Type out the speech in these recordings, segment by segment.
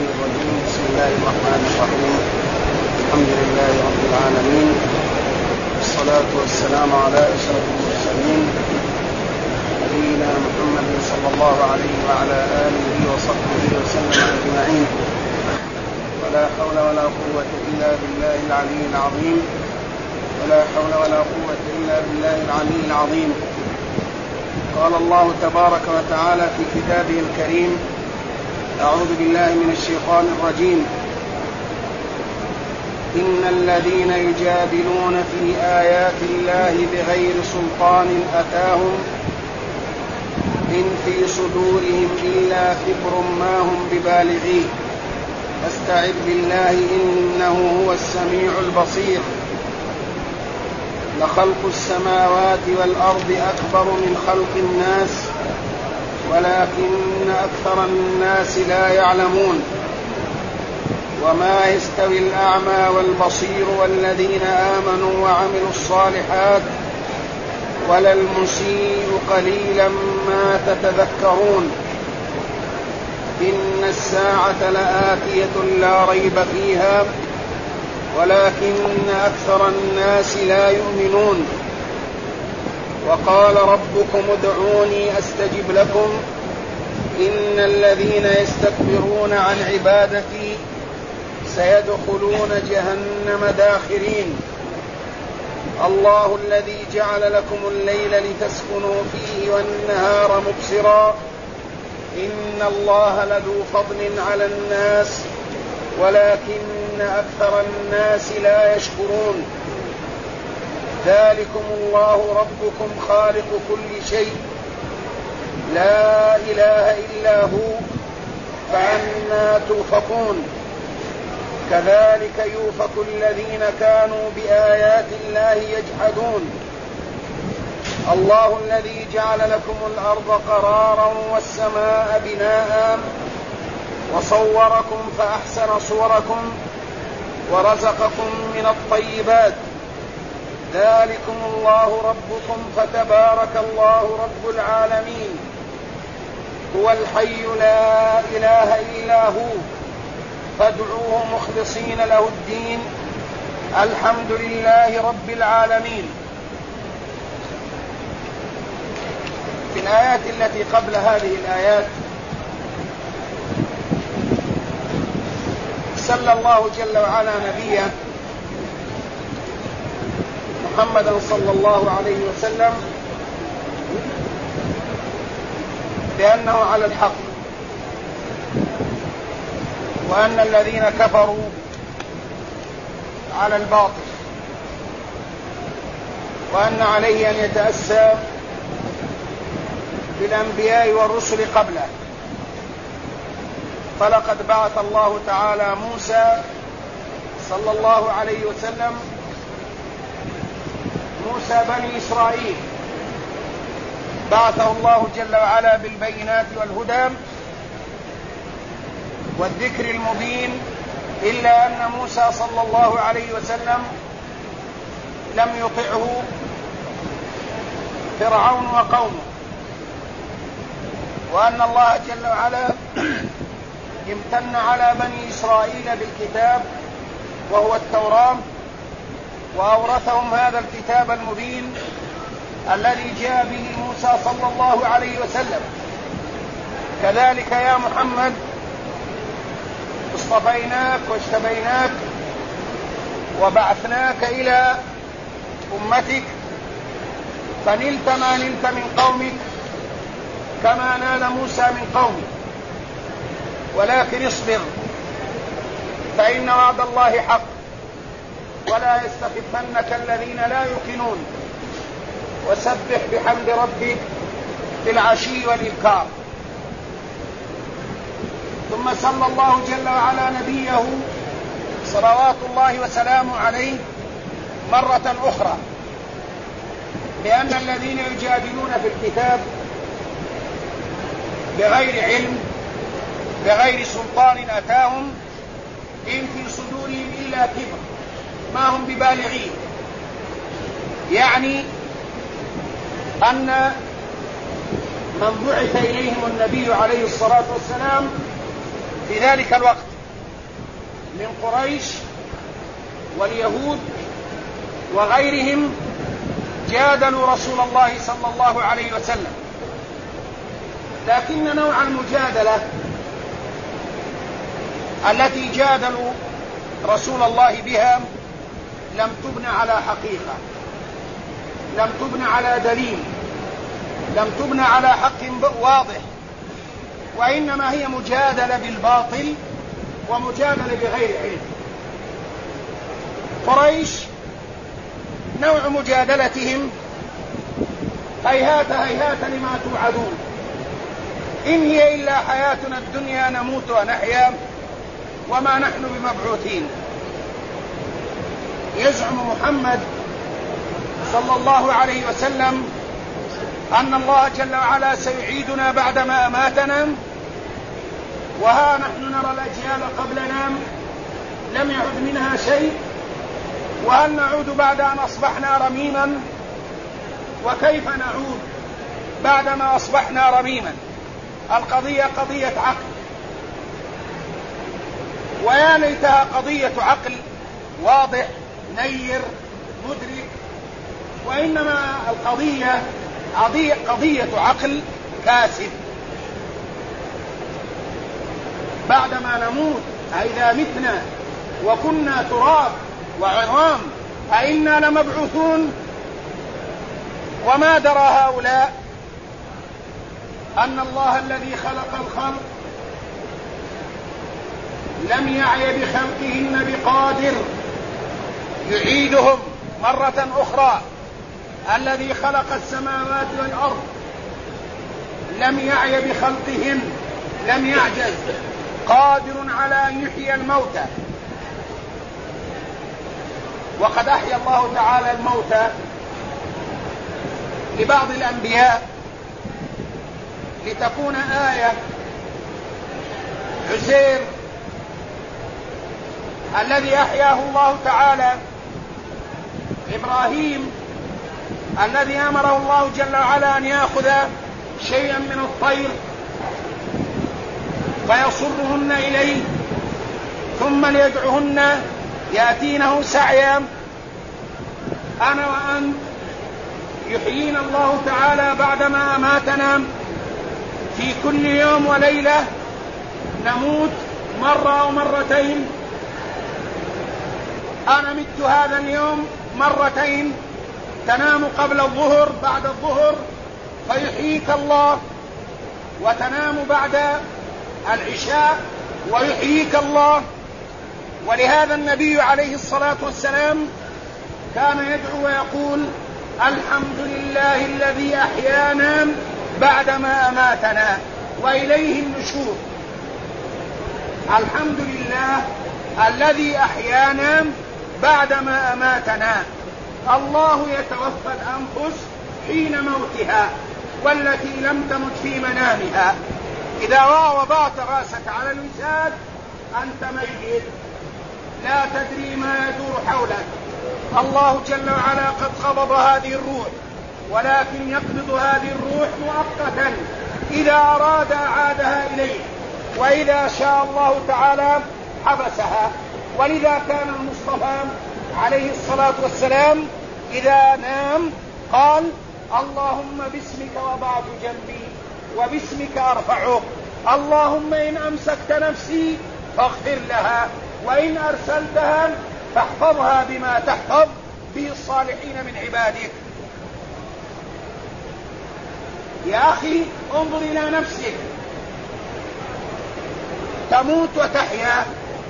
الشيطان الرجيم. بسم الله الرحمن الرحيم. الحمد لله رب العالمين، والصلاة والسلام على أشرف المرسلين نبينا محمد صلى الله عليه وعلى آله وصحبه وسلم أجمعين. ولا حول ولا قوة إلا بالله العلي العظيم. ولا حول ولا قوة إلا بالله العلي العظيم. قال الله تبارك وتعالى في كتابه الكريم: أعوذ بالله من الشيطان الرجيم. إن الذين يجادلون في آيات الله بغير سلطان أتاهم إن في صدورهم إلا كبر ما هم ببالغيه فاستعذ بالله إنه هو السميع البصير. لخلق السماوات والأرض أكبر من خلق الناس ولكن أكثر الناس لا يعلمون. وما يستوي الأعمى والبصير والذين آمنوا وعملوا الصالحات ولا المسيء قليلا ما تتذكرون. إن الساعة لآتية لا ريب فيها ولكن أكثر الناس لا يؤمنون. وقال ربكم ادعوني أستجب لكم إن الذين يستكبرون عن عبادتي سيدخلون جهنم داخرين. الله الذي جعل لكم الليل لتسكنوا فيه والنهار مبصرا إن الله لذو فضل على الناس ولكن أكثر الناس لا يشكرون. ذلكم الله ربكم خالق كل شيء لا إله إلا هو فأنى تؤفكون. كذلك يؤفك الذين كانوا بآيات الله يجحدون. الله الذي جعل لكم الأرض قرارا والسماء بناء وصوركم فأحسن صوركم ورزقكم من الطيبات. ذلكم الله ربكم فتبارك الله رب العالمين. هو الحي لا إله إلا هو فادعوه مخلصين له الدين الحمد لله رب العالمين. في الآيات التي قبل هذه الآيات سلى الله جل وعلا نبيه محمدا صلى الله عليه وسلم بأنه على الحق، وأن الذين كفروا على الباطل، وأن عليه أن يتأسى بالأنبياء والرسل قبله. فلقد بعث الله تعالى موسى صلى الله عليه وسلم موسى بني إسرائيل، بعثه الله جل وعلا بالبينات والهدى والذكر المبين، إلا أن موسى صلى الله عليه وسلم لم يطعه فرعون وقومه، وأن الله جل وعلا امتن على بني إسرائيل بالكتاب وهو التوراة، وأورثهم هذا الكتاب المبين الذي جاء به موسى صلى الله عليه وسلم. كذلك يا محمد اصطفيناك واجتبيناك وبعثناك إلى أمتك فنلت ما نلت من قومك كما نال موسى من قومه. ولكن اصبر فإن وعد الله حق ولا يستخفنك الذين لا يوقنون وسبح بحمد ربك بالعشي والإبكار. ثم صلى الله جل وعلا نبيه صلوات الله وسلامه عليه مرة أخرى بأن الذين يجادلون في الكتاب بغير علم بغير سلطان أتاهم إن في صدورهم إلا كبر ما هم ببالغين. يعني أن من بعث إليهم النبي عليه الصلاة والسلام في ذلك الوقت من قريش واليهود وغيرهم جادلوا رسول الله صلى الله عليه وسلم، لكن نوع المجادلة التي جادلوا رسول الله بها لم تبن على حقيقة، لم تبن على دليل، لم تبن على حق واضح، وإنما هي مجادلة بالباطل ومجادلة بغير علم. قريش نوع مجادلتهم هيهات هيهات لما توعدون، إن هي إلا حياتنا الدنيا نموت ونحيا وما نحن بمبعوثين. يزعم محمد صلى الله عليه وسلم أن الله جل وعلا سيعيدنا بعدما أماتنا، وها نحن نرى الأجيال قبلنا لم يعد منها شيء، وهل نعود بعد أن أصبحنا رميما؟ وكيف نعود بعدما أصبحنا رميما؟ القضية قضية عقل، ويا ليتها قضية عقل واضح نير مدرك، وإنما القضية قضية عقل كاسد. بعدما نموت أئذا متنا وكنا تراب وعظام أئنا لمبعوثون؟ وما درى هؤلاء أن الله الذي خلق الخلق لم يعي بخلقهن بقادر يعيدهم مرة أخرى. الذي خلق السماوات والأرض لم يعي بخلقهن، لم يعجز، قادر على أن يحيي الموتى. وقد أحيا الله تعالى الموتى لبعض الأنبياء لتكون آية. عزير الذي أحياه الله تعالى، إبراهيم الذي أمره الله جل وعلا أن يأخذ شيئا من الطير فيصرهن إليه ثم ليدعهن يأتينه سعيا. أنا وأنت يحيينا الله تعالى بعدما أماتنا في كل يوم وليلة، نموت مرة أو مرتين. أنا مت هذا اليوم مرتين، تنام قبل الظهر بعد الظهر فيحييك الله، وتنام بعد العشاء ويحييك الله. ولهذا النبي عليه الصلاة والسلام كان يدعو ويقول: الحمد لله الذي أحيانا بعدما أماتنا وإليه النشور. الحمد لله الذي أحيانا بعدما أماتنا. الله يتوفى الأنفس حين موتها والتي لم تمت في منامها. إذا وضعت رأسك على الوساد أنت ميت، لا تدري ما يدور حولك. الله جل وعلا قد قبض هذه الروح، ولكن يقبض هذه الروح مؤقتا، إذا أراد أعادها إليه، وإذا شاء الله تعالى حبسها. ولذا كان المصطفى عليه الصلاة والسلام إذا نام قال: اللهم باسمك وضعت جنبي وباسمك أرفعه، اللهم إن أمسكت نفسي فاغفر لها، وإن أرسلتها فاحفظها بما تحفظ به الصالحين من عبادك. يا أخي انظر إلى نفسك، تموت وتحيا.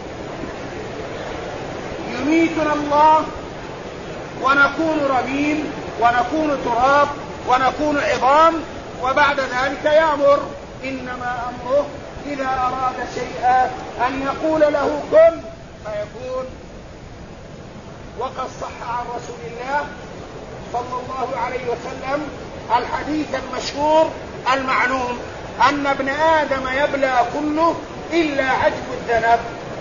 يميتنا الله ونكون رميم ونكون تراب ونكون عظام، وبعد ذلك يأمر. إنما أمره إذا أراد شيئا أن يقول له كن فيكون. وقد صح عن رسول الله صلى الله عليه وسلم الحديث المشهور المعلوم أن ابن آدم يبلى كله إلا عجب الذنب.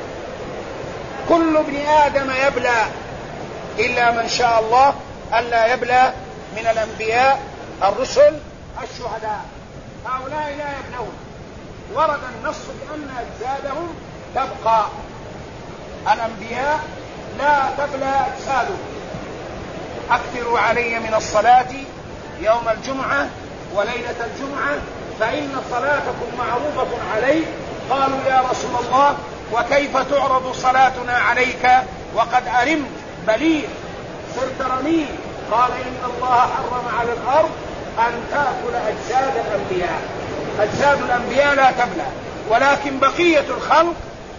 كل ابن آدم يبلى إلا من شاء الله ألا يبلى من الأنبياء الرسل الشهداء، هؤلاء لا يبلون. ورد النص بأن أجسادهم تبقى. الأنبياء لا تبلى أجسادهم. أكثروا علي من الصلاة يوم الجمعة وليلة الجمعة فإن صلاتكم معروفة علي. قالوا يا رسول الله وكيف تعرض صلاتنا عليك وقد أرمت بليغ صرت رميم؟ قال إن الله حرم على الأرض أن تأكل أجساد الأنبياء. أجساد الأنبياء لا تبلى، ولكن بقية الخلق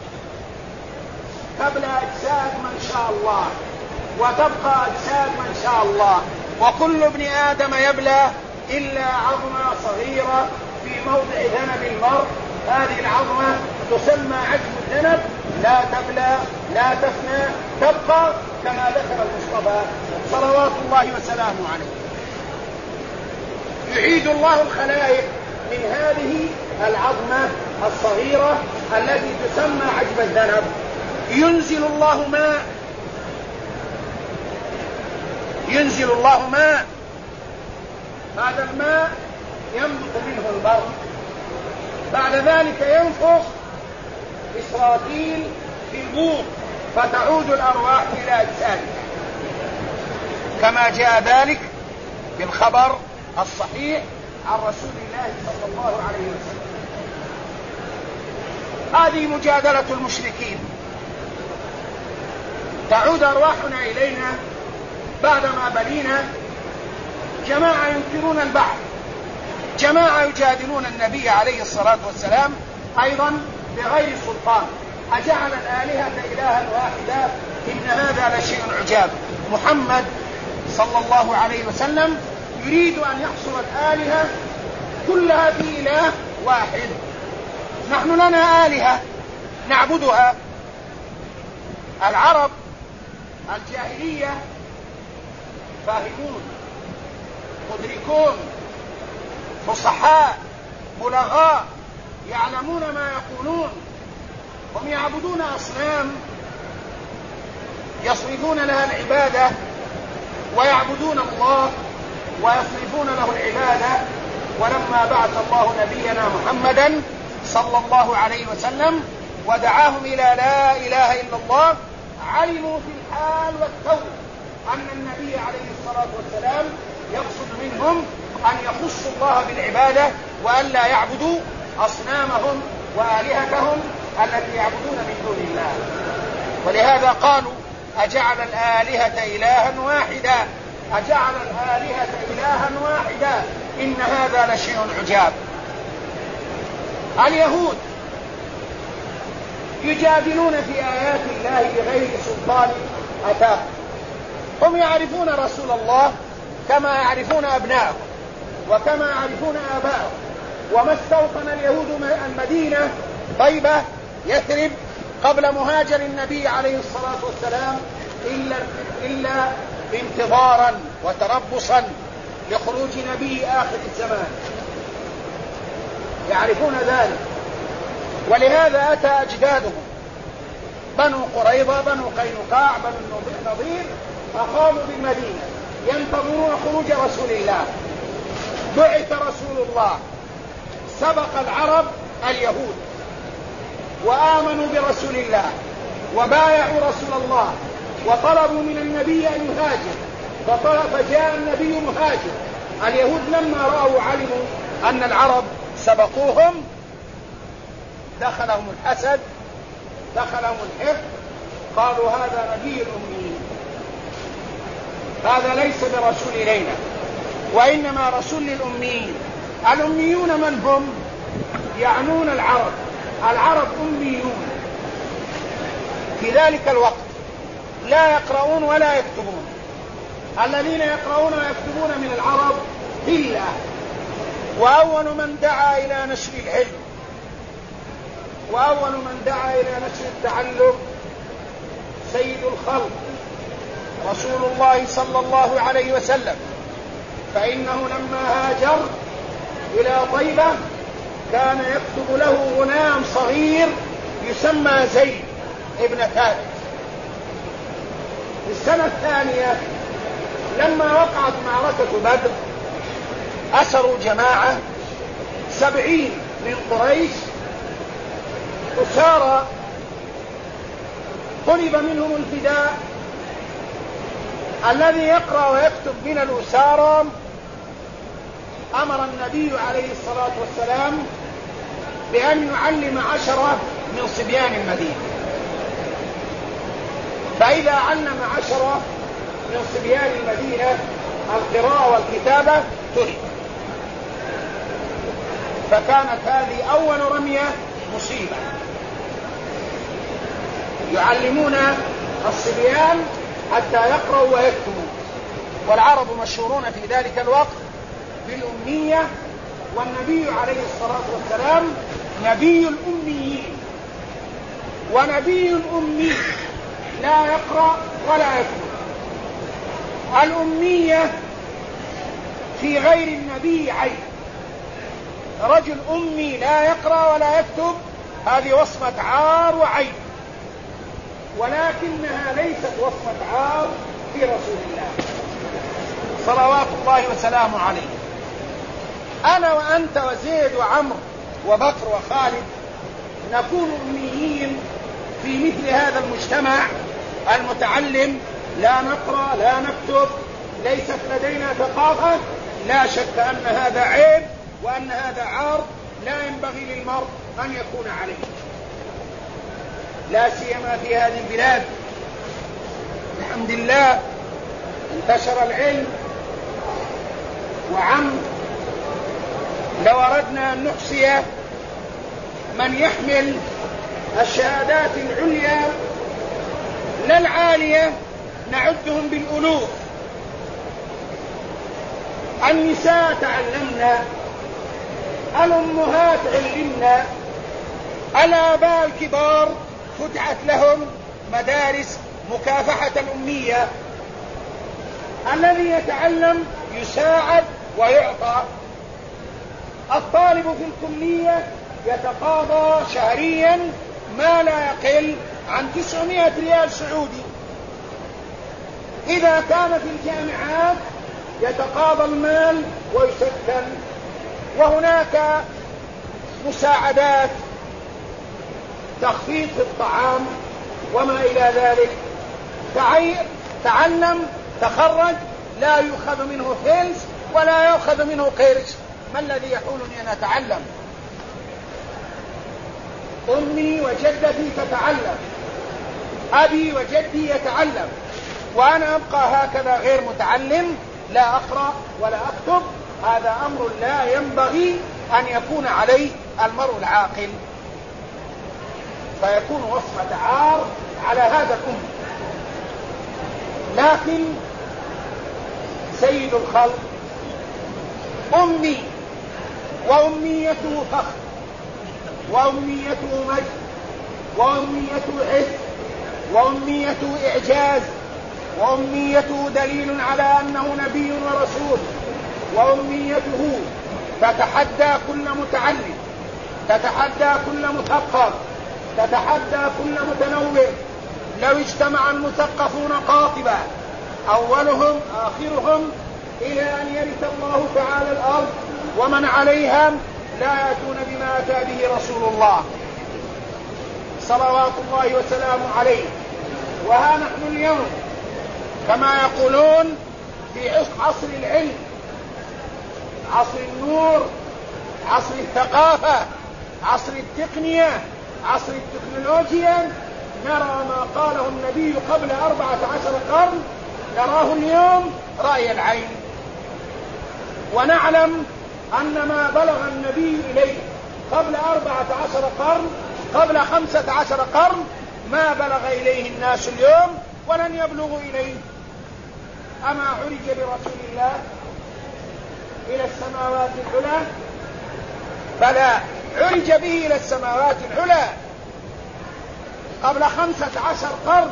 تبلى أجساد من شاء الله وتبقى أجساد من شاء الله. وكل ابن آدم يبلى إلا عظمة صغيرة في موضع ذنب المرء، هذه العظمة تسمى عجم الذنب، لا تبلى لا تفنى، تبقى كما ذكر المصطفى صلوات الله وسلامه عليه. يعيد الله الخلائق من هذه العظمة الصغيرة التي تسمى عجم الذنب. ينزل الله ماء، هذا الماء ينبت منه البر، بعد ذلك ينفخ إسرافيل في البور فتعود الأرواح إلى أجسادها، كما جاء ذلك في الخبر الصحيح عن رسول الله صلى الله عليه وسلم. هذه مجادلة المشركين. تعود أرواحنا إلينا بعدما بلينا. جماعة ينكرون البعث، جماعة يجادلون النبي عليه الصلاة والسلام أيضا بغير سلطان. أجعل الآلهة إلها واحدة إن هذا لشيء عجاب. محمد صلى الله عليه وسلم يريد أن يحصر الآلهة كلها في إله واحد. نحن لنا آلهة نعبدها. العرب الجاهلية فاهمون مدركون فصحاء بلغاء يعلمون ما يقولون. هم يعبدون أصنام يصرفون لها العبادة ويعبدون الله ويصرفون له العبادة. ولما بعث الله نبينا محمدا صلى الله عليه وسلم ودعاهم إلى لا إله إلا الله علموا في الحال والتو أن النبي عليه الصلاة والسلام يقصد منهم أن يخصوا الله بالعبادة وأن لا يعبدوا أصنامهم وآلهتهم التي يعبدون من دون الله. ولهذا قالوا أجعل الآلهة إلها واحدا، أجعل الآلهة إلها واحدا إن هذا لشيء عجاب. اليهود يجادلون في آيات الله بغير سلطان أتاهم. هم يعرفون رسول الله كما يعرفون أبنائهم وكما يعرفون آبائهم. وما استوطن اليهود المدينة طيبة يثرب قبل مهاجر النبي عليه الصلاة والسلام إلا انتظارا وتربصا لخروج نبي آخر الزمان، يعرفون ذلك. ولهذا أتى أجدادهم بنو قريظة بنو قينقاع بنو النضير أقاموا بالمدينة ينتظرون خروج رسول الله. بعث رسول الله، سبق العرب اليهود وآمنوا برسول الله وبايعوا رسول الله وطلبوا من النبي أن يهاجر، فجاء النبي مهاجر. اليهود لما رأوا علموا أن العرب سبقوهم دخلهم الحسد دخلهم الحقد، قالوا هذا نبي الأميين، هذا ليس برسول إلينا وإنما رسول للأميين. الأميون من هم؟ يعنون العرب. العرب أميون في ذلك الوقت لا يقرؤون ولا يكتبون. الذين يقرؤون ويكتبون من العرب قلة. وأول من دعا إلى نشر العلم وأول من دعا إلى نشر التعلم سيد الخلق رسول الله صلى الله عليه وسلم. فإنه لما هاجر إلى طيبة كان يكتب له غلام صغير يسمى زيد ابن ثابت. في السنة الثانية لما وقعت معركة بدر أسروا جماعة 70 من قريش أسارى طلب منهم الفداء. الذي يقرأ ويكتب من الأسارى أمر النبي عليه الصلاة والسلام بأن يعلم 10 من صبيان المدينة، فإذا علم 10 من صبيان المدينة القراءة والكتابة ترك. فكانت هذه أول رمية مصيبة، يعلمون الصبيان حتى يقرأوا ويكتبوا، والعرب مشهورون في ذلك الوقت بالأمية، والنبي عليه الصلاة والسلام نبي الأميين، ونبي أمي لا يقرأ ولا يكتب. الأمية في غير النبي عيب، رجل أمي لا يقرأ ولا يكتب هذه وصمة عار وعيب، ولكنها ليست وصمة عار في رسول الله صلوات الله وسلامه عليه. أنا وأنت وزيد وعمر وبكر وخالد نكون أميين في مثل هذا المجتمع المتعلم، لا نقرأ لا نكتب، ليست لدينا ثقافة. لا شك أن هذا عيب وأن هذا عار لا ينبغي للمرء أن يكون عليه، لا سيما في هذه البلاد. الحمد لله انتشر العلم وعم. لو أردنا أن نحصي من يحمل الشهادات العليا لا العالية نعدهم بالألوف. النساء تعلمنا، الأمهات علمنا، الآباء الكبار فتحت لهم مدارس مكافحة الأمية. الذي يتعلم يساعد ويعطى. الطالب في الكلية يتقاضى شهريا ما لا يقل عن 900 ريال سعودي. إذا كان في الجامعات يتقاضى المال ويسكن، وهناك مساعدات تخفيض في الطعام وما إلى ذلك. تعلم تخرج لا يؤخذ منه فلس ولا يؤخذ منه قرش. ما الذي يحولني أن أتعلم؟ أمي وجدتي تتعلم، أبي وجدي يتعلم، وأنا أبقى هكذا غير متعلم، لا أقرأ ولا أكتب. هذا أمر لا ينبغي أن يكون عليه المرء العاقل، فيكون وصمة عار على هذا الأمة. لكن سيد الخلق أمي، وأميته فخر، وأميته مجد، وأميته عز، وأميته إعجاز، وأميته دليل على أنه نبي ورسول. وأميته تتحدى كل متعلم، تتحدى كل مثقف، تتحدى كل متنوع. لو اجتمع المثقفون قاطبة أولهم آخرهم إلى أن يرث الله تعالى الأرض ومن عليها لا يأتون بما أتى به رسول الله صلوات الله وسلامه عليه. وها نحن اليوم كما يقولون في عصر العلم، عصر النور، عصر الثقافة، عصر التقنية، عصر التكنولوجيا. نرى ما قاله النبي قبل 14 قرن نراه اليوم رأي العين، ونعلم أن ما بلغ النبي إليه قبل 14 قرن، قبل 15 قرن، ما بلغ إليه الناس اليوم ولن يبلغوا إليه. أما عرج برسول الله إلى السماوات العلى؟ بلى، عرج به إلى السماوات العلى قبل 15 قرن.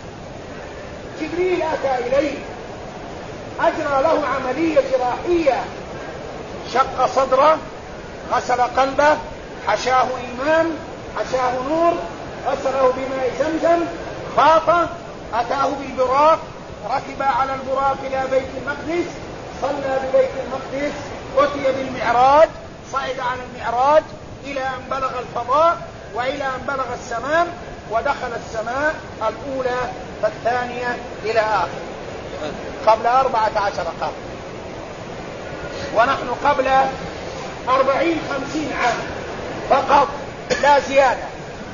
جبريل أتى إليه، أجرى له عملية جراحية، شق صدره، غسل قلبه، حشاه إيمان، حشاه نور، غسله بماء زمزم، خاطه، أتاه بالبراق، ركب على البراق إلى بيت المقدس، صلى ببيت المقدس، أتي بالمعراج، صعد على المعراج إلى أن بلغ الفضاء وإلى أن بلغ السماء، ودخل السماء الأولى فالثانية إلى آخر قبل 14 قرن، ونحن قبل 40-50 عام فقط لا زيادة.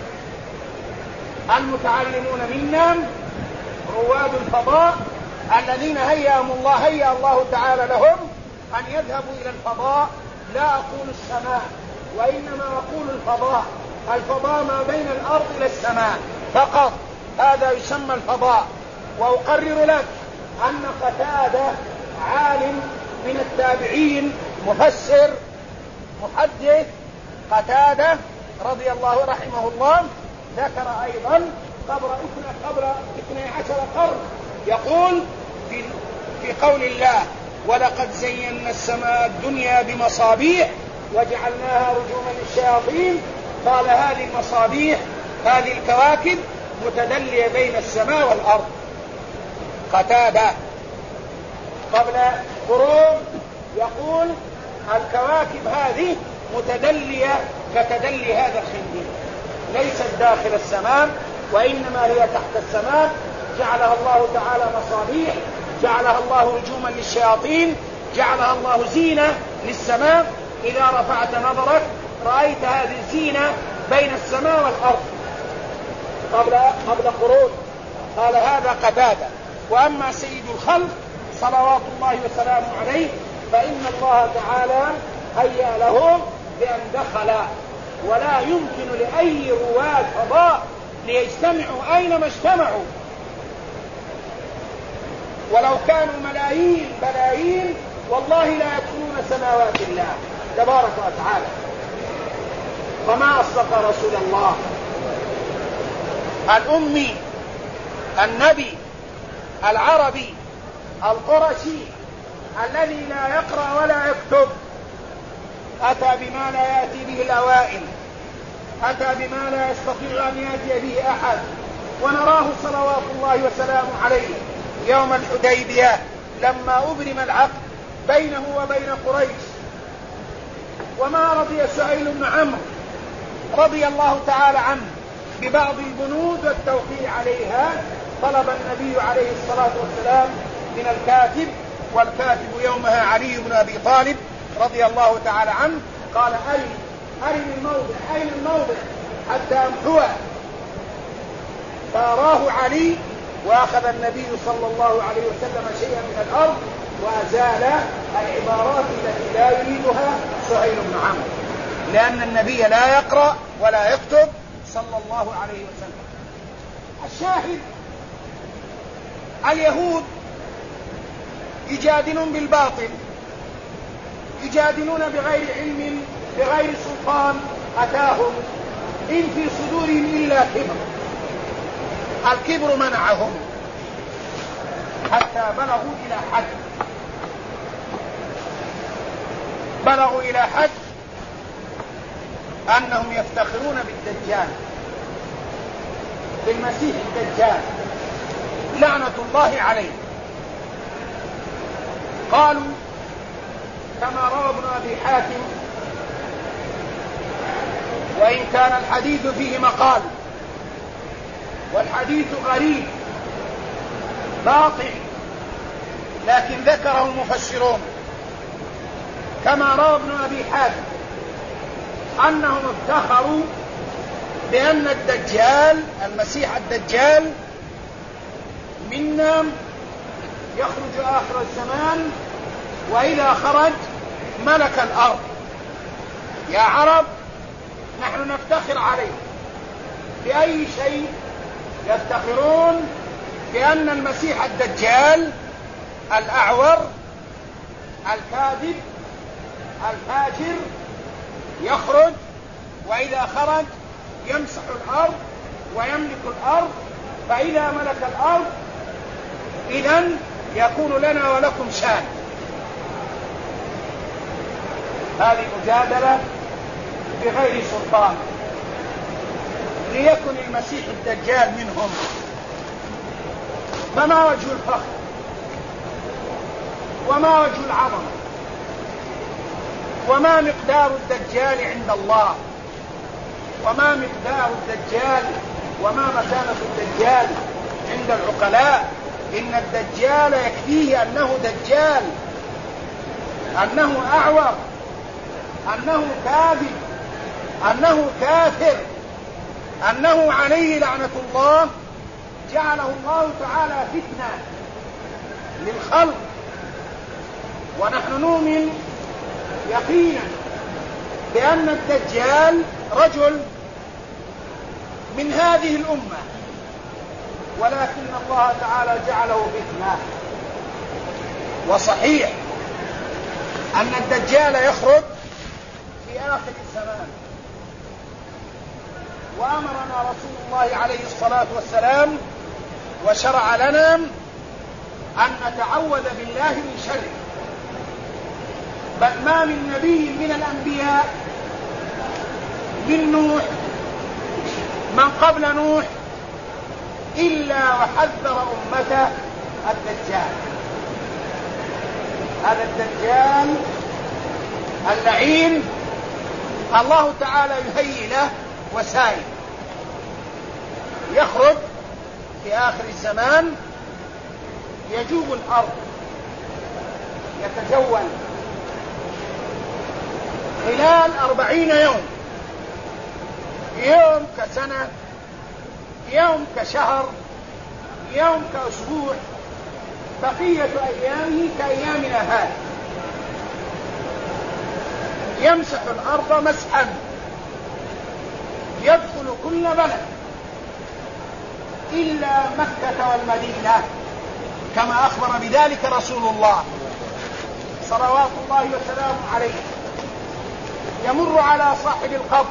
المتعلمون منا رواد الفضاء الذين هيأ الله تعالى لهم أن يذهبوا إلى الفضاء. لا أقول السماء، وإنما أقول الفضاء. الفضاء ما بين الأرض إلى السماء فقط، هذا يسمى الفضاء. وأقرر لك أن قتادة عالم من التابعين مفسر محدث قتادة رضي الله رحمه الله ذكر أيضا قبل 12 قرن يقول في قول الله: ولقد زينا السماء الدنيا بمصابيح وجعلناها رجوما للشياطين. قال هذه المصابيح، هذه الكواكب متدلية بين السماء والأرض. قتادة قبل قرون يقول الكواكب هذه متدلية كتدلي هذا الخندق، ليست داخل السماء وإنما هي تحت السماء. جعلها الله تعالى مصابيح، جعلها الله رجوما للشياطين، جعلها الله زينة للسماء. إذا رفعت نظرك رأيت هذه الزينة بين السماء والأرض قبل قرون. قال هذا قتادة. وأما سيد الخلق صلوات الله وسلامه عليه فإن الله تعالى هيأ له بأن دخل، ولا يمكن لأي رواد فضاء ليجتمعوا أينما اجتمعوا، ولو كانوا بلايين والله لا يدخلون سماوات الله تبارك وتعالى. وما أصدق رسول الله الأمي النبي العربي القرشي الذي لا يقرأ ولا يكتب، أتى بما لا يأتي به الأوائل، أتى بما لا يستطيع أن يأتي به أحد. ونراه صلوات الله وسلامه عليه يوم الحديبية لما أبرم العقد بينه وبين قريش، وما رضي سهيل بن عمرو رضي الله تعالى عنه ببعض البنود والتوقيع عليها. طلب النبي عليه الصلاة والسلام من الكاتب، والكاتب يومها علي بن أبي طالب رضي الله تعالى عنه، قال: أرني الموضع، أين الموضع حتى أمحوه. فأراه علي، وأخذ النبي صلى الله عليه وسلم شيئا من الأرض وأزال العبارات التي لا يريدها سهيل بن عمرو، لأن النبي لا يقرأ ولا يكتب صلى الله عليه وسلم. الشاهد: اليهود يجادلون بالباطل، يجادلون بغير علم بغير سلطان أتاهم، إن في صدورهم إلا كبر. الكبر منعهم حتى بلغوا إلى حد أنهم يفتخرون بالدجال، بالمسيح الدجال لعنة الله عليه. قالوا كما روى ابن أبي حاتم، وإن كان الحديث فيه مقال، والحديث غريب باطل، لكن ذكره المفسرون كما روى ابن أبي حاتم أنهم افتخروا بأن الدجال، المسيح الدجال، منا يخرج آخر الزمان، وإذا خرج ملك الأرض. يا عرب، نحن نفتخر عليه بأي شيء؟ يفتخرون بأن المسيح الدجال الأعور الكاذب الفاجر يخرج، وإذا خرج يمسح الأرض ويملك الأرض، فإذا ملك الأرض إذن يكون لنا ولكم شان. هذه مجادلة بغير سلطان، ليكن المسيح الدجال منهم. فما وجه الفخر وما وجه العظمة وما مقدار الدجال عند الله وما مقدار الدجال وما مكانة الدجال عند العقلاء؟ إن الدجال يكفيه أنه دجال، أنه أعور، أنه كاذب، أنه كافر، أنه عليه لعنة الله، جعله الله تعالى فتنة للخلق. ونحن نؤمن يقينا بأن الدجال رجل من هذه الأمة، ولكن الله تعالى جعله فتنة. وصحيح أن الدجال يخرج في آخر الزمان، وأمرنا رسول الله عليه الصلاة والسلام وشرع لنا أن نتعوذ بالله من شره. بل ما من نبي من الأنبياء من نوح من قبل نوح إلا وحذر أمته الدجال. هذا الدجال اللعين الله تعالى يهيئ له وسائل، يخرج في آخر الزمان، يجوب الأرض، يتجول خلال 40 يوم، يوم كسنة، يوم كشهر، يوم كأسبوع، بقية أيامه كأيامنا هذه. يمسح الأرض مسحا، يدخل كل بلد إلا مكة والمدينة، كما أخبر بذلك رسول الله صلوات الله وسلامه عليه. يمر على صاحب القبر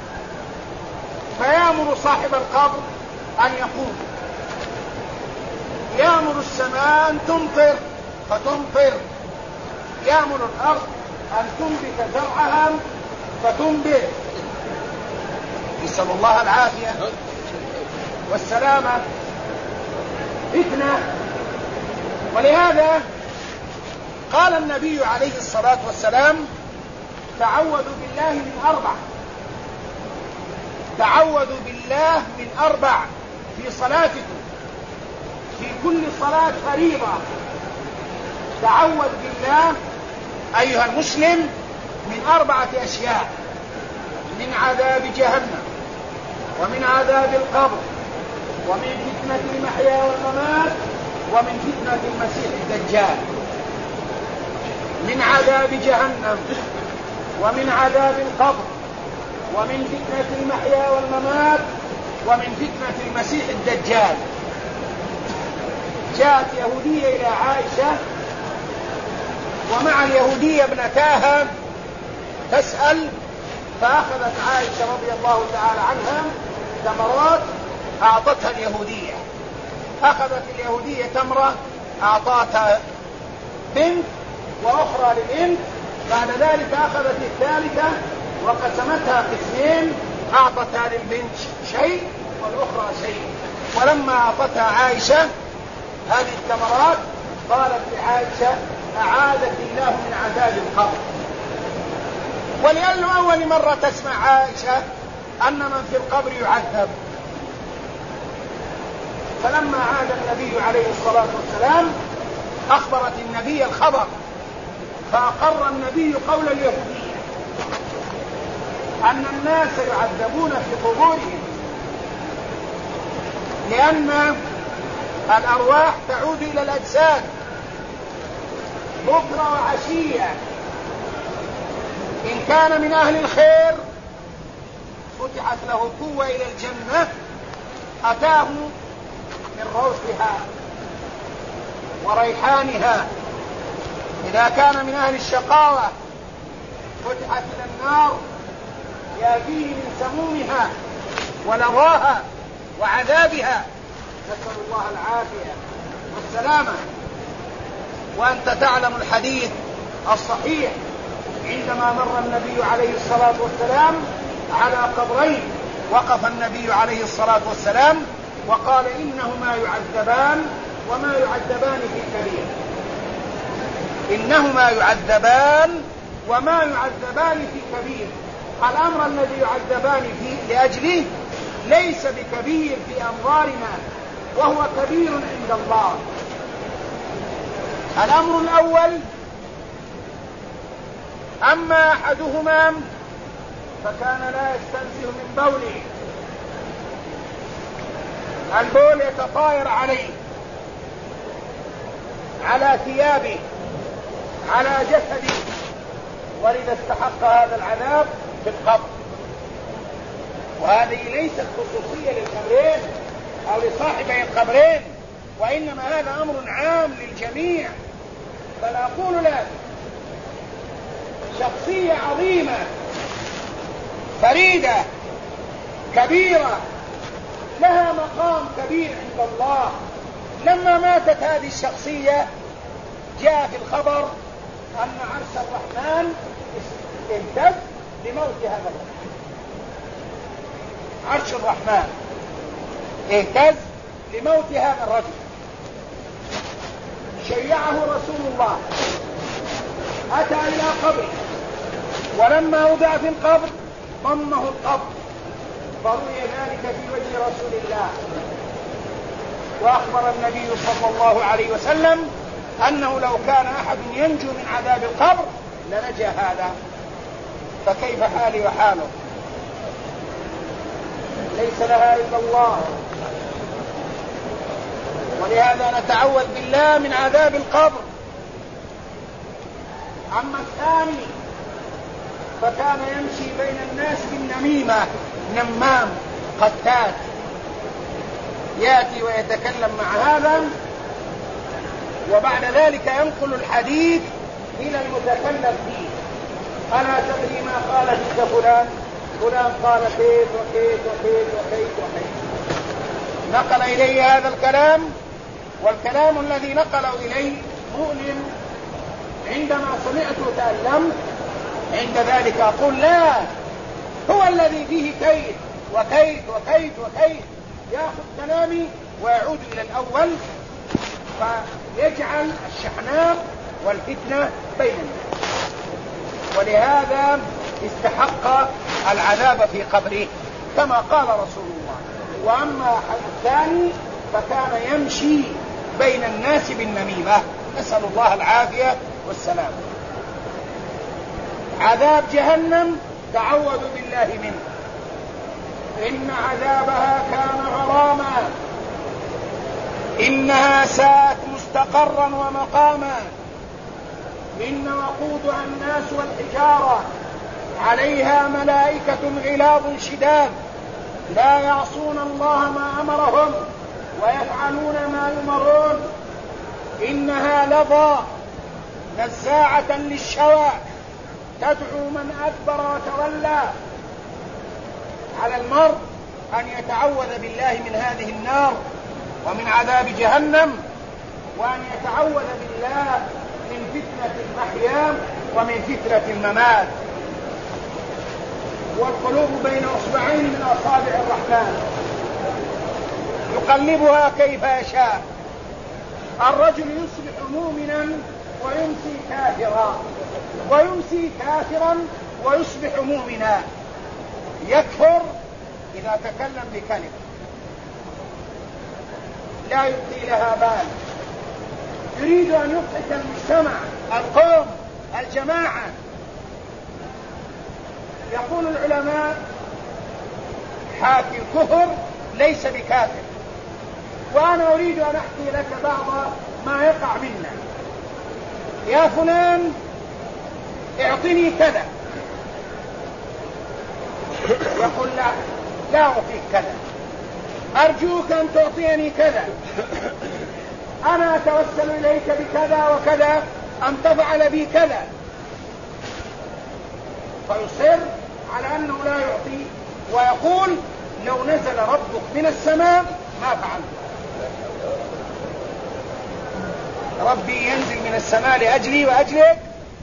فيأمر صاحب القبر أن يقوم، يأمر السماء أن تمطر فتمطر، يأمر الأرض أن تنبت زرعها فتنبت. نسأل الله العافية والسلامة، فتنة. ولهذا قال النبي عليه الصلاة والسلام: تعوذوا بالله من 4، تعوذوا بالله من 4 في صلاتكم، في كل صلاة فريضة. تعوذ بالله أيها المسلم من 4 أشياء: من عذاب جهنم، ومن عذاب القبر، ومن فتنة المحيا والممات، ومن فتنة المسيح الدجال. من عذاب جهنم، ومن عذاب القبر، ومن فتنة المحيا والممات، ومن فتنة المسيح الدجال. جاءت يهودية إلى عائشة ومع اليهودية ابنتاها تسأل، فأخذت عائشة رضي الله تعالى عنها تمرات أعطتها اليهودية. أخذت اليهودية تمرة أعطتها بنت وأخرى لبنت، بعد ذلك أخذت الثالثة وقسمتها قسمين، أعطتها للبنت شيء والأخرى شيء. ولما أعطتها عائشة هذه التمرات قالت لعائشة: أعاذك الله من عذاب القبر. ولأنه أول مرة تسمع عائشة أن من في القبر يعذب. فلما عاد النبي عليه الصلاة والسلام أخبرت النبي الخبر، فأقر النبي قول اليهودية أن الناس يعذبون في قبورهم، لأن الأرواح تعود إلى الأجساد بكرة وعشية. إن كان من أهل الخير فتحت له قوة إلى الجنة، أتاه من روحها وريحانها. إذا كان من أهل الشقاوة فتحت إلى النار، يأتيه من سمومها ولظاها وعذابها، نسأل الله العافية والسلامة. وأنت تعلم الحديث الصحيح عندما مر النبي عليه الصلاة والسلام على قبرين، وقف النبي عليه الصلاة والسلام وقال: إنهما يعذبان وما يعذبان في كبير. إنهما يعذبان وما يعذبان في كبير. الأمر الذي يعذبان فيه لأجله ليس بكبير في أنظارنا وهو كبير عند الله. الأمر الأول: أما أحدهما فكان لا يستنزه من بوله، البول يتطاير عليه، على ثيابه، على جسده، ولذا استحق هذا العذاب في القبر. وهذه ليست خصوصية للقبرين أو لصاحبي القبرين، وإنما هذا أمر عام للجميع. بل أقول لك شخصية عظيمة فريدة كبيرة لها مقام كبير عند الله، لما ماتت هذه الشخصية جاء في الخبر أن عرش الرحمن اهتز لموت هذا الرجل. عرش الرحمن اهتز لموت هذا الرجل. شيعه رسول الله، أتى إلى قبره، ولما وضع في القبر ضمه القبر، فروي ذلك في وجه رسول الله. وأخبر النبي صلى الله عليه وسلم أنه لو كان أحد ينجو من عذاب القبر لنجا هذا، فكيف حالي وحاله؟ ليس لها إلا الله. ولهذا نتعوذ بالله من عذاب القبر. أما الثاني فكان يمشي بين الناس بالنميمة، نمام قتات، يأتي ويتكلم مع هذا وبعد ذلك ينقل الحديث إلى المتكلم فيه. ألا تدري ما قال فيك فلان؟ فلان قال كيف وكيف وكيف وكيف وكيف. نقل إليه هذا الكلام، والكلام الذي نقله إليه مؤلم. عندما سمعته تألمت، عند ذلك أقول لا، هو الذي فيه كيد وكيد وكيد وكيد، يأخذ كلامي ويعود إلى الأول فيجعل الشحناء والفتنة بين الناس. ولهذا استحق العذاب في قبره كما قال رسول الله. وأما الثاني فكان يمشي بين الناس بالنميمة، نسأل الله العافية والسلام. عذاب جهنم تعوذوا بالله منه، إن عذابها كان غراما، إنها ساءت مستقرا ومقاما، إن وقودها الناس والحجارة، عليها ملائكة غلاظ شداد لا يعصون الله ما أمرهم ويفعلون ما يؤمرون، إنها لظى نزاعة للشوى تدعو من أدبر وتولى. على المرء أن يتعوذ بالله من هذه النار ومن عذاب جهنم، وأن يتعوذ بالله من فتنة المحيا ومن فتنة الممات. والقلوب بين أصبعين من أصابع الرحمن يقلبها كيف يشاء. الرجل يصبح مؤمنا ويمسي كافرا، ويمسي كافرا ويصبح مؤمنا. يكفر إذا تكلم بكلمة لا يلقي لها بال، يريد أن يضحك المجتمع، القوم، الجماعة. يقول العلماء حاكي الكفر ليس بكافر. وأنا أريد أن أحكي لك بعض ما يقع منا. يا فلان اعطني كذا، يقول لا أعطيك كذا، أرجوك أن تعطيني كذا، أنا أتوسل إليك بكذا وكذا أن تفعل بي كذا. فيصر على أنه لا يعطي، ويقول لو نزل ربك من السماء ما فعلت. ربي ينزل من السماء لأجلي وأجلك؟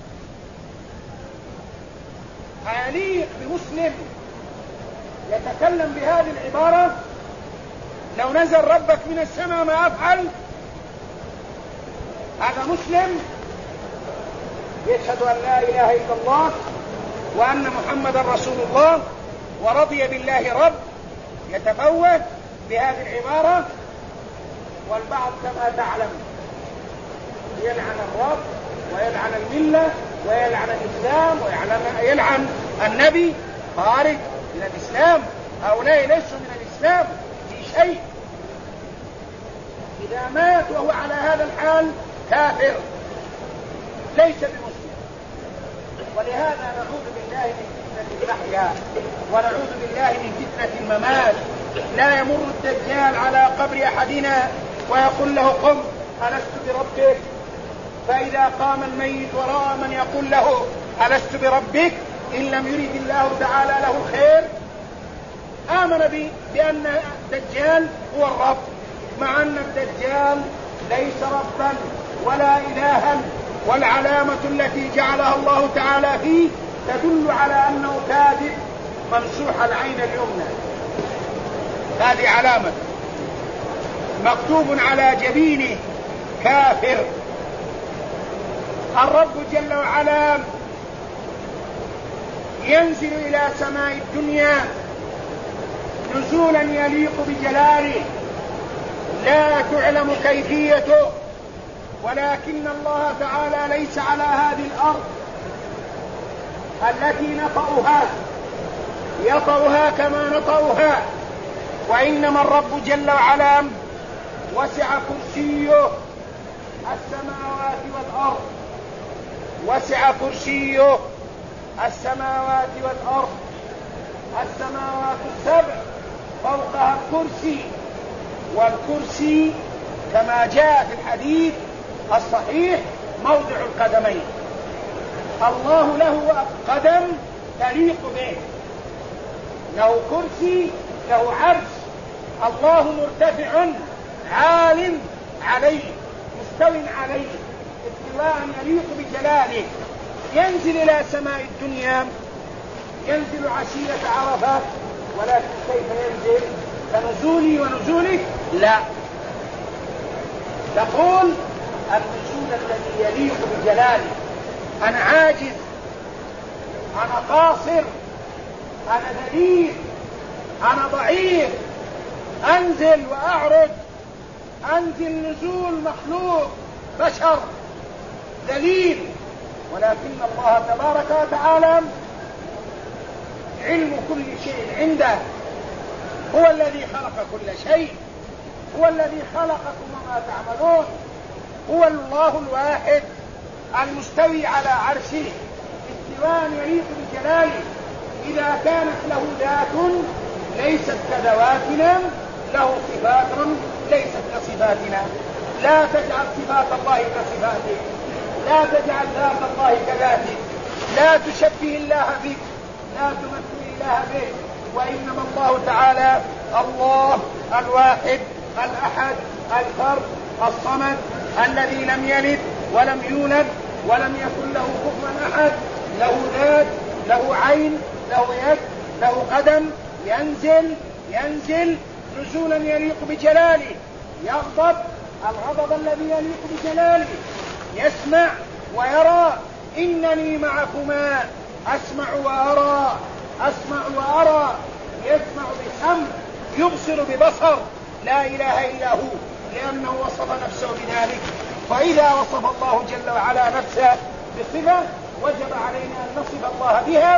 أيليق بمسلم يتكلم بهذه العبارة؟ لو نزل ربك من السماء ما أفعل؟ هذا مسلم يشهد أن لا إله إلا الله وأن محمد رسول الله ورضي بالله رب، يتفوه بهذه العبارة، والبعض كما تعلم يلعن الرب ويلعن الملة ويلعن الإسلام ويلعن النبي، خارج من الإسلام. هؤلاء ليسوا من الإسلام في شيء. إذا مات وهو على هذا الحال كافر ليس بمسلم. ولهذا نعوذ بالله من فتنة المحيا ونعوذ بالله من فتنة الممات. لا يمر الدجال على قبر أحدنا ويقول له قم ألست بربك، فإذا قام الميت ورأى من يقول له ألست بربك إن لم يرد الله تعالى له الخير آمن بأن الدجال هو الرب، مع أن الدجال ليس ربا ولا إلها، والعلامة التي جعلها الله تعالى فيه تدل على أنه كاذب ممسوح العين اليمنى، هذه علامة مكتوب على جبينه كافر. الرب جل وعلا ينزل إلى سماء الدنيا نزولا يليق بجلاله، لا تعلم كيفيته، ولكن الله تعالى ليس على هذه الأرض التي يطأها كما نطأها، وإنما الرب جل وعلا وسع كرسيه السماوات والأرض، وسع كرسيه السماوات والأرض، السماوات السبع فوقها الكرسي، والكرسي كما جاء في الحديث الصحيح موضع القدمين. الله له قدم تليق به، له كرسي، له عرش، الله مرتفع عال عليه مستو عليه استواء يليق بجلاله. ينزل إلى سماء الدنيا، ينزل عشية عرفات، ولكن كيف ينزل؟ كنزولي ونزولك؟ لا، تقول النزول الذي يليق بجلاله. أنا عاجز، أنا قاصر، أنا ذليل، أنا ضعيف، أنزل وأعرج، أنزل نزول مخلوق بشر ذليل، ولكن الله تبارك وتعالى علم كل شيء عنده، هو الذي خلق كل شيء، هو الذي خلقكم وما تعملون، هو الله الواحد المستوي على عرشه استواء يليق بجلاله. إذا كانت له ذات ليست كذواتنا، له صفات ليست كصفاتنا. لا تجعل صفات الله كصفاته، لا تجعل ذات الله كذاته، لا تشبه الله بك، لا تمثل الله به، وإنما الله تعالى الله الواحد الأحد الفرد الصمد الذي لم يلد ولم يولد ولم يكن له كفوا أحد، له ذات، له عين، له يد، له قدم، ينزل نزولا يليق بجلاله، يغضب الغضب الذي يليق بجلاله، يسمع ويرى. إنني معكما أسمع وأرى، أسمع وأرى، يسمع بسمع، يبصر ببصر، لا إله إلا هو، لأنه وصف نفسه بذلك. فإذا وصف الله جل وعلا نفسه بصفة وجب علينا أن نصف الله بها،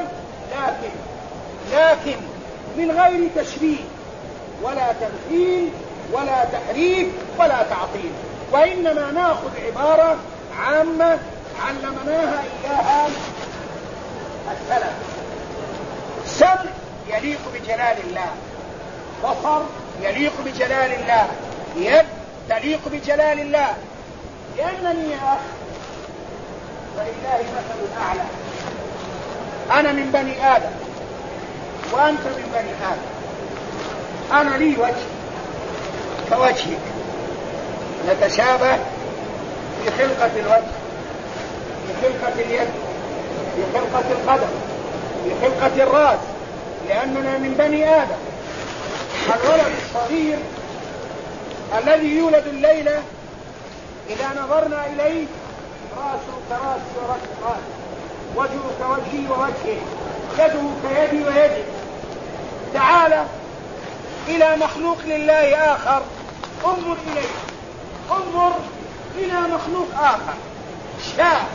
لكن من غير تشبيه ولا تمثيل ولا تحريف ولا تعطيل، وإنما نأخذ عبارة عامة علمناها إياها السلف. سمع يليق بجلال الله، بصر يليق بجلال الله، يد تليق بجلال الله. لأنني يا أخ فلله مثل الأعلى، أنا من بني آدم وأنت من بني آدم، أنا لي وجه كوجهك، نتشابه في خلقة الوجه، في خلقة اليد، في خلقة القدم، في خلقة الرأس، لأننا من بني آدم. الولد الصغير الذي يولد الليلة إذا نظرنا إليه رأسه كرأسي ورأس، وجهه كوجهي ووجهه، يده كيدي ويدي. تعال إلى مخلوق لله آخر انظر إليه، انظر إلى مخلوق آخر، شاة،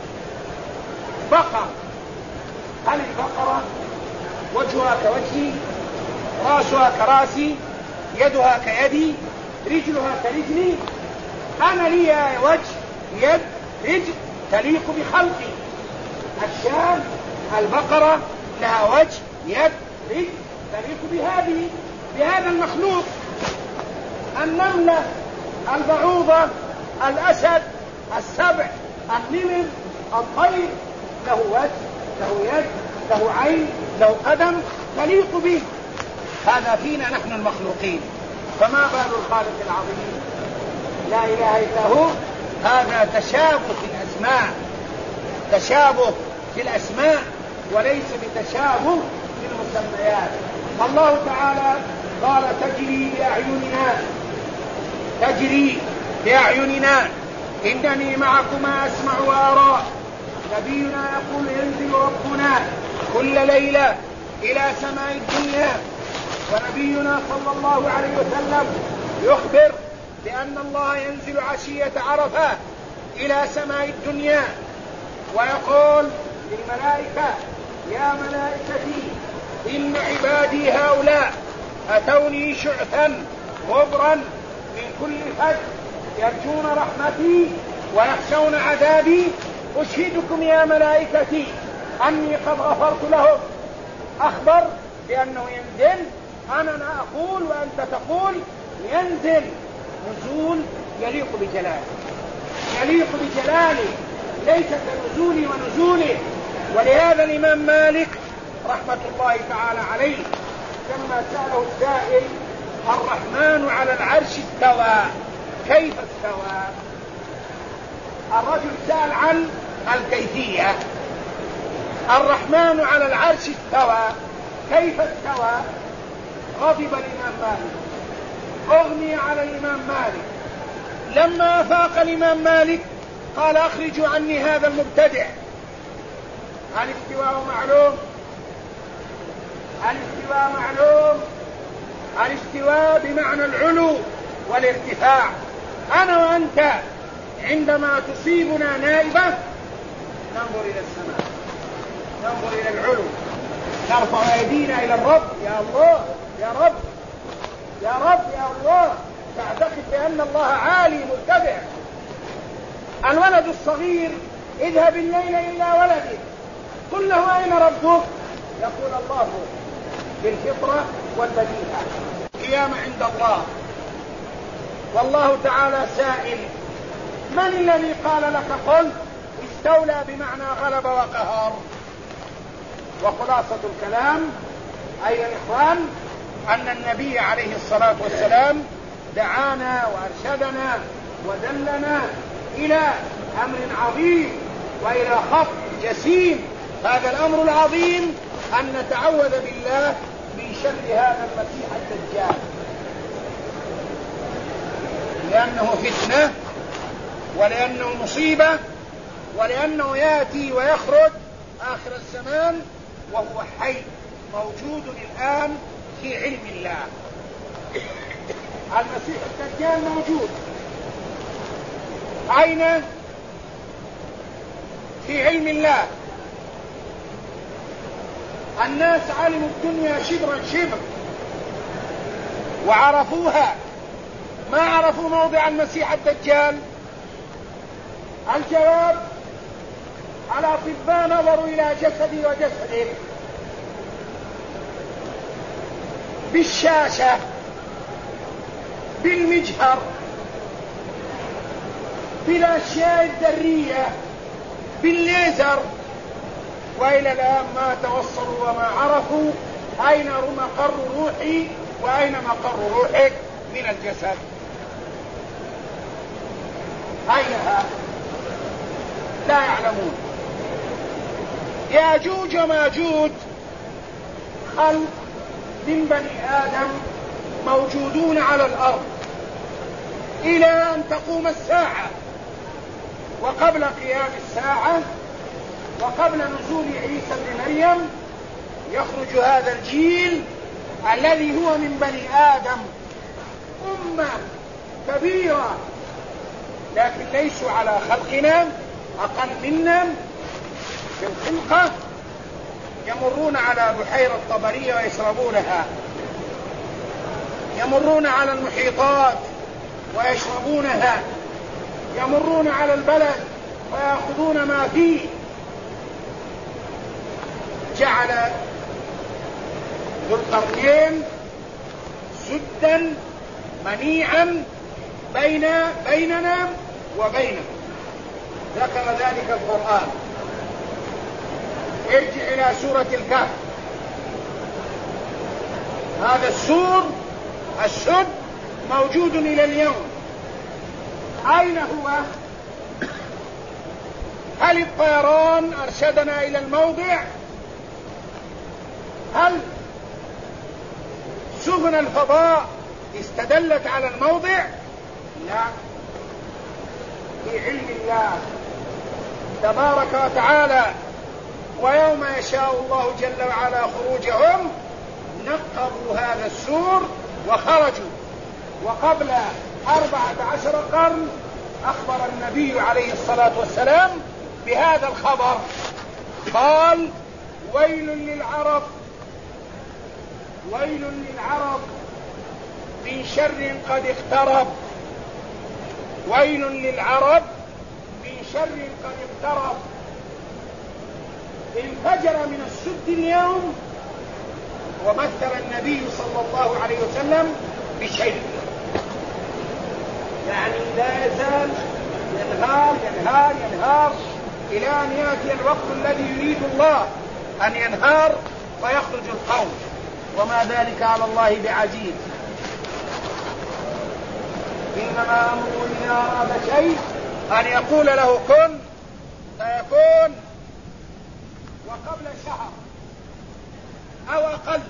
بقر. هل البقرة وجهها كوجهي، راسها كراسي، يدها كيدي، رجلها كرجلي؟ أنا لي وجه، يد، رجل تليق بخلقي. الشاة البقرة لها وجه، يد، رجل تليق بهذا المخلوق. النملة، البعوضة، الأسد، السبع، النمر، الطير له وجه، له يد، له عين، له قدم تليق به. هذا فينا نحن المخلوقين، فما بال الخالق العظيم لا إله إلا هو. هذا تشابه في الأسماء، تشابه في الأسماء وليس بتشابه في المسميات. الله تعالى قال تجري بأعيننا إنني معكما أسمع وأرى. نبينا يقول ينزل ربنا كل ليلة إلى سماء الدنيا، ونبينا صلى الله عليه وسلم يخبر بأن الله ينزل عشية عرفة إلى سماء الدنيا ويقول للملائكة يا ملائكتي إن عبادي هؤلاء أتوني شعثا غبرا من كل فج يرجون رحمتي ويخشون عذابي، أشهدكم يا ملائكتي أني قد غفرت لهم. أخبر بأنه ينزل، أنا أقول وأنت تقول ينزل نزول يليق بجلاله ليس كنزولي ونزوله. ولهذا الإمام مالك رحمة الله تعالى عليه لما سأله السائل الرحمن على العرش استوى كيف استوى، الرجل سأل عن الكيفية. الرحمن على العرش استوى كيف استوى؟ غضب الإمام مالك، أغني على الإمام مالك. لما أفاق الإمام مالك قال أخرجوا عني هذا المبتدع. الاستواء معلوم، الاستواء معلوم، الاستواء بمعنى العلو والارتفاع. أنا وأنت عندما تصيبنا نائبة ننظر إلى السماء، ننظر إلى العلو، نرفع أيدينا إلى الرب، يا الله يا رب يا رب يا الله، تعتقد بأن الله عالي مرتفع. الولد الصغير اذهب الليل إلى ولدك قل له أين ربك؟ يقول الله بالفطرة والبديهة. قيامة عند الله، والله تعالى سائل من الذي قال لك قل؟ استولى بمعنى غلب وقهر. وخلاصة الكلام أيها الإخوان أن النبي عليه الصلاة والسلام دعانا وأرشدنا ودلنا إلى أمر عظيم وإلى خط جسيم. هذا الأمر العظيم أن نتعوذ بالله من شر هذا المسيح الدجال، لأنه فتنة ولأنه مصيبة ولأنه يأتي ويخرج آخر الزمان وهو حي موجود الآن في علم الله. المسيح الدجال موجود أين؟ في علم الله. الناس علموا الدنيا شبرا شبر وعرفوها، ما عرفوا موضع المسيح الدجال. الجواب الأطباء نظروا إلى جسدي وجسده بالشاشة بالمجهر بالأشياء الذرية بالليزر، وإلى الآن ما توصلوا وما عرفوا أين مقر روحي وأين مقر روحك من الجسد. أينها؟ لا يعلمون. ياجوج وماجوج خلق من بني آدم موجودون على الأرض إلى أن تقوم الساعة، وقبل قيام الساعة وقبل نزول عيسى بن مريم يخرج هذا الجيل الذي هو من بني آدم أمة كبيرة، لكن ليسوا على خلقنا، أقل منا في الخلقة، يمرون على بحيرة طبرية ويشربونها، يمرون على المحيطات ويشربونها، يمرون على البلد ويأخذون ما فيه. جعل ذو القرنين سدا منيعا بيننا وبينه، ذكر ذلك القرآن. ارجع إلى سورة الكهف، هذا السور السد موجود إلى اليوم. أين هو؟ هل الطيران أرشدنا إلى الموضع؟ هل سفن الفضاء استدلت على الموضع؟ لا، في علم الله تبارك وتعالى. ويوم يشاء الله جل وعلا خروجهم نقضوا هذا السور وخرجوا. وقبل 14 قرن أخبر النبي عليه الصلاة والسلام بهذا الخبر، قال: ويل للعرب، ويل للعرب من شر قد اقترب، ويل للعرب من شر قد اقترب. انفجر من السد اليوم، ومثل النبي صلى الله عليه وسلم بشيء، يعني لا يزال ينهار ينهار ينهار إلى أن يأتي الوقت الذي يريد الله أن ينهار فيخرج القوم، وما ذلك على الله بعزيز. إنما أمره إذا أراد شيء أن يقول له كن فيكون. وقبل شهر أو أقل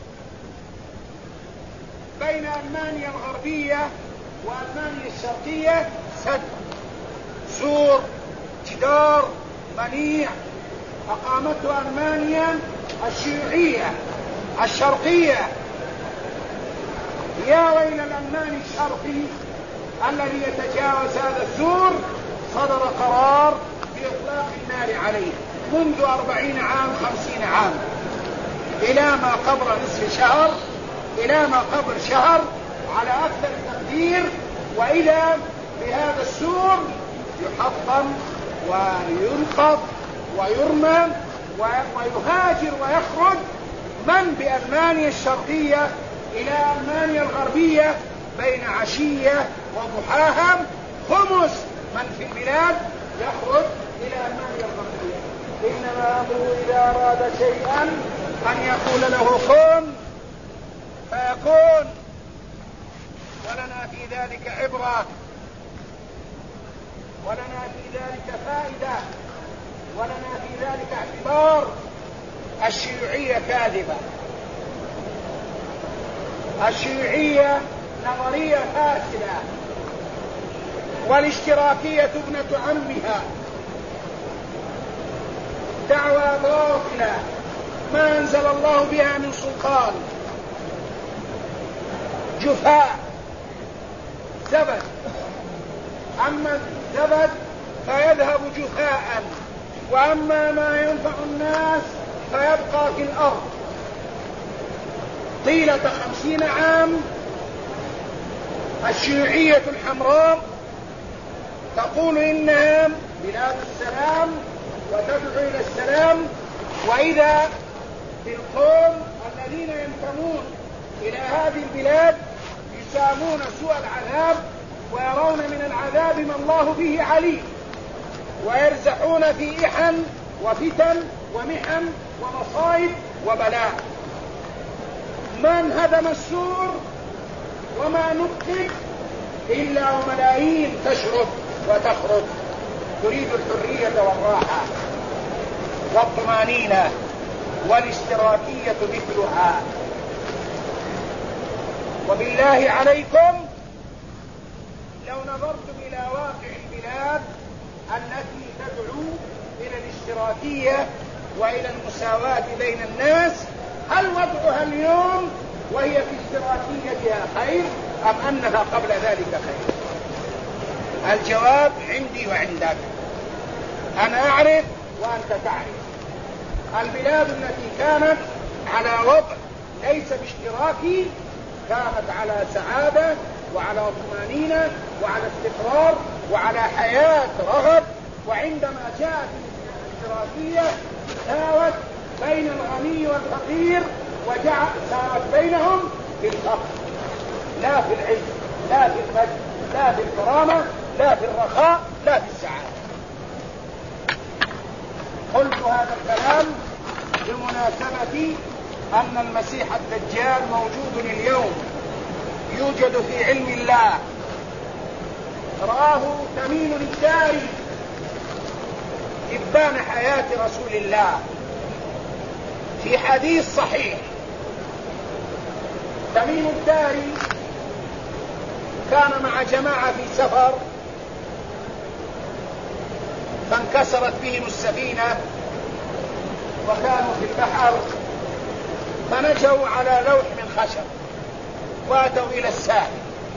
بين ألمانيا الغربية وألمانيا الشرقية سد، سور، جدار منيع أقامته ألمانيا الشيوعية الشرقية. يا ويل الألماني الشرقي الذي يتجاوز هذا السور. صدر قرار بإطلاق النار عليه منذ 40 عام 50 عام، إلى ما قبل نصف شهر، إلى ما قبل شهر على أكثر التقدير. وإذا بهذا السور يحطم وينقض ويرمى ويهاجر ويخرج من بألمانيا الشرقية إلى ألمانيا الغربية بين عشية وضحاها. خمس من في البلاد يخرج إلى ألمانيا الغربية. إنما أمره إذا أراد شيئا أن يقول له كن فيكون. ولنا في ذلك عبرة، ولنا في ذلك فائدة، ولنا في ذلك اعتبار. الشيوعية كاذبة، الشيوعية نظرية فاسدة، والاشتراكية ابنة عمها، دعوى باطلة ما أنزل الله بها من سلطان، جفاء زبد. أما الزبد فيذهب جفاء، وأما ما ينفع الناس فيبقى في الأرض. طيلة 50 عام الشيوعية الحمراء تقول إنها بلاد السلام وتدعو إلى السلام، وإذا بالقوم الذين ينتمون إلى هذه البلاد يسامون سوء العذاب ويرون من العذاب ما الله به عليم، ويرزحون في إحن وفتن ومحن ومصائب وبلاء. من هدم السور وما نقذ إلا وملايين تشرد وتخرج تريد الحرية والراحة والطمأنينة، والاشتراكية مثلها. وبالله عليكم لو نظرتم إلى واقع البلاد التي تدعو إلى الاشتراكية وإلى المساواة بين الناس، هل وضعها اليوم وهي في اشتراكيتها خير أم أنها قبل ذلك خير؟ الجواب عندي وعندك. أنا أعرف وأنت تعرف. البلاد التي كانت على وضع ليس باشتراكي كانت على سعادة وعلى طمأنينة وعلى استقرار وعلى حياة رغد، وعندما جاءت الاشتراكية ساوت بين الغني والفقير وساوت بينهم في الفقر، لا في العز، لا في المجد، لا في الكرامة، لا في الرخاء، لا في السعادة. قلت هذا الكلام بمناسبة أن المسيح الدجال موجود اليوم، يوجد في علم الله. رآه تميم الداري إبان حياة رسول الله في حديث صحيح. تميم الداري كان مع جماعة في سفر فانكسرت بهم السفينة وكانوا في البحر، فنجوا على لوح من خشب واتوا إلى الساحل،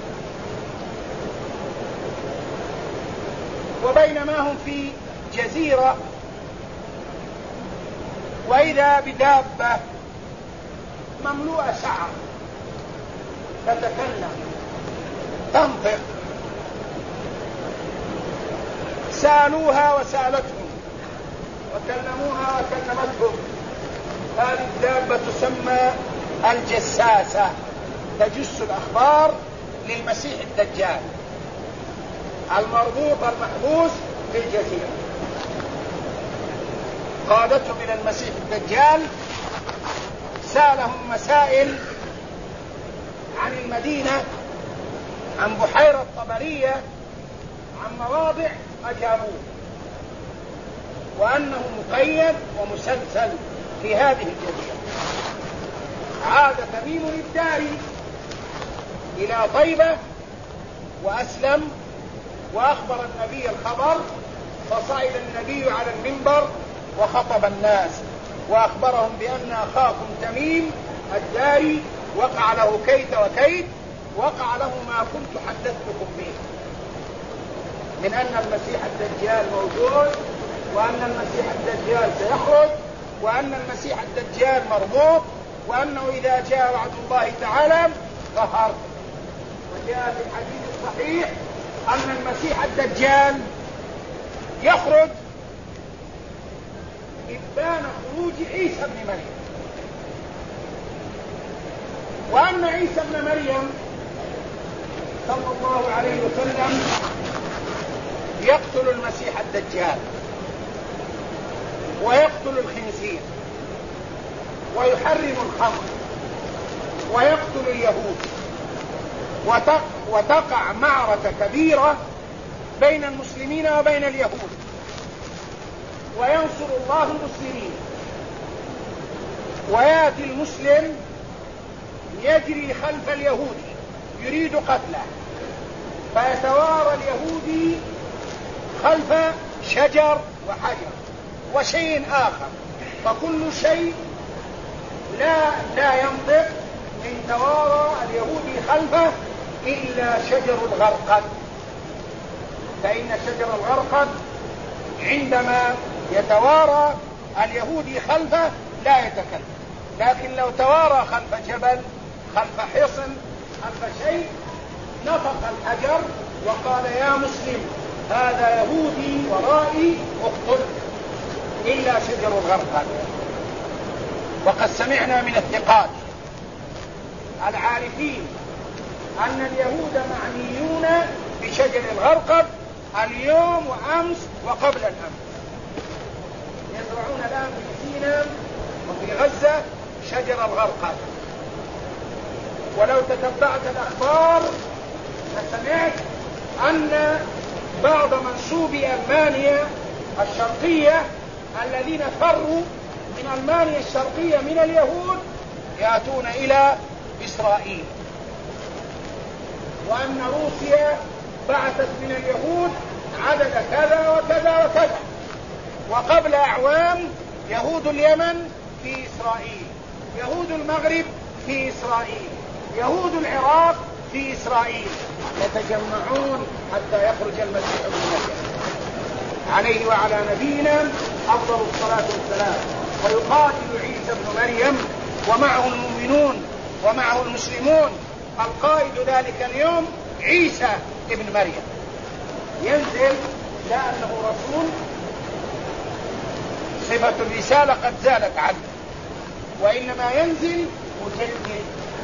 وبينما هم في جزيرة وإذا بدابة مملوءة شعر تتكلم تنطق، سألوها وسألتهم وكلموها وكلمتهم. هذه الدابة تسمى الجساسة، تجس الأخبار للمسيح الدجال المربوط المحبوس في الجزيرة. قادتهم إلى المسيح الدجال، سألهم مسائل عن المدينة، عن بحيرة طبرية، عن مواضع أجابوه، وأنه مقيد ومسلسل في هذه الجزيرة. عاد تميم الداري إلى طيبة وأسلم وأخبر النبي الخبر، فصعد النبي على المنبر وخطب الناس وأخبرهم بأن أخاكم تميم الداري وقع له كيت وكيت، وقع له ما كنت حدثتكم به من أن المسيح الدجال موجود، وأن المسيح الدجال سيخرج، وأن المسيح الدجال مربوط، وأنه إذا جاء وعد الله تعالى ظهر. وجاء في الحديث الصحيح أن المسيح الدجال يخرج إبان خروج عيسى بن مريم، وأن عيسى بن مريم صلى الله عليه وسلم يقتل المسيح الدجال ويقتل الخنزير ويحرم الخمر ويقتل اليهود، وتقع معركة كبيرة بين المسلمين وبين اليهود، وينصر الله المسلمين، ويأتي المسلم يجري خلف اليهودي يريد قتله، فيتوارى اليهودي خلف شجر وحجر وشيء آخر، فكل شيء لا ينطق من توارى اليهودي خلفه إلا شجر الغرقد، فإن شجر الغرقد عندما يتوارى اليهودي خلفه لا يتكلم، لكن لو توارى خلف جبل، خلف حصن، خلف شيء، نطق الحجر وقال يا مسلم هذا يهودي ورائي اقتل، إلا شجر الغرقد. وقد سمعنا من الثقات العارفين أن اليهود معنيون بشجر الغرقد اليوم وأمس وقبل الأمس، يزرعون الآن في سيناء وفي غزة شجر الغرقد. ولو تتبعت الأخبار فسمعت أن بعض منسوبي ألمانيا الشرقية الذين فروا من ألمانيا الشرقية من اليهود يأتون إلى إسرائيل، وأن روسيا بعثت من اليهود عدد كذا وكذا وكذا، وقبل أعوام يهود اليمن في إسرائيل، يهود المغرب في إسرائيل، يهود العراق في إسرائيل يتجمعون حتى يخرج المسيح ابن مريم عليه وعلى نبينا أفضل الصلاة والسلام، ويقاتل عيسى ابن مريم ومعه المؤمنون ومعه المسلمون. القائد ذلك اليوم عيسى ابن مريم ينزل لأنه رسول، صفة الرسالة قد زالت عنه، وإنما ينزل مجدد،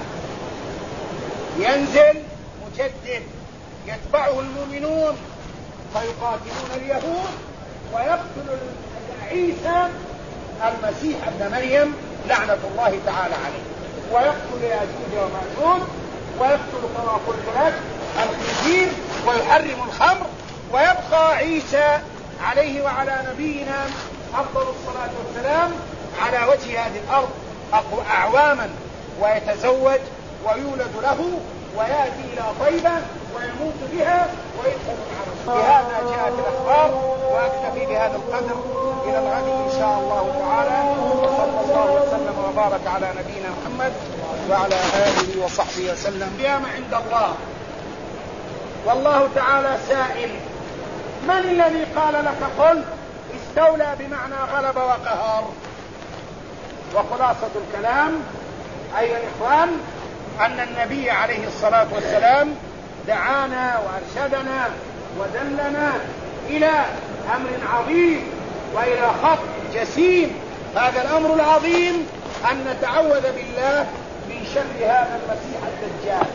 ينزل مجدد يتبعه المؤمنون فيقاتلون اليهود ويقتل عيسى المسيح ابن مريم لعنة الله تعالى عليه، ويقتل ياجوج وماجوج، ويقتل كما قلت لك الخنزير، ويحرم الخمر، ويبقى عيسى عليه وعلى نبينا أفضل الصلاة والسلام على وجه هذه الأرض أعواما، ويتزوج ويولد له ويأتي إلى طيبة ويموت بها ويدخل العرش. بهذا جاءت الأخبار، وأكتفي بهذا القدر إلى الغد إن شاء الله تعالى، وصلى الله وسلم وبارك على نبينا محمد وعلى آله وصحبه وسلم. قيامة عند الله، والله تعالى سائل: من الذي قال لك قل؟ استولى بمعنى غلب وقهر. وخلاصة الكلام أيها الإخوان أن النبي عليه الصلاة والسلام دعانا وأرشدنا ودلنا إلى أمر عظيم وإلى خط جسيم. هذا الأمر العظيم أن نتعوذ بالله من شر هذا المسيح الدجال،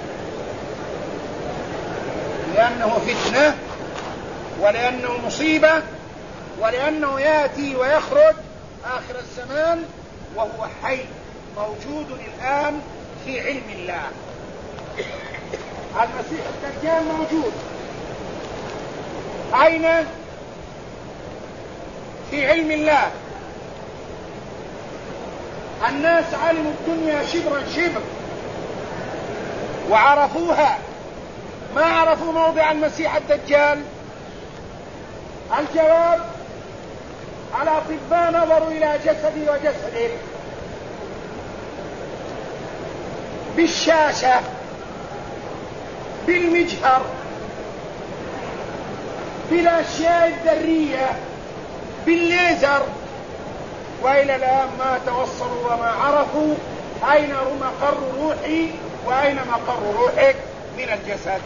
لأنه فتنة، ولأنه مصيبة، ولأنه يأتي ويخرج آخر الزمان وهو حي موجود الآن في علم الله. المسيح الدجال موجود أين؟ في علم الله. الناس علموا الدنيا شبرا شبر وعرفوها، ما عرفوا موضع المسيح الدجال. الجواب: الأطباء نظروا إلى جسدي وجسده بالشاشة، بالمجهر، بالأشياء الذرية، بالليزر، وإلى الآن ما توصلوا وما عرفوا أين مقر روحي وأين مقر روحك من الجسد.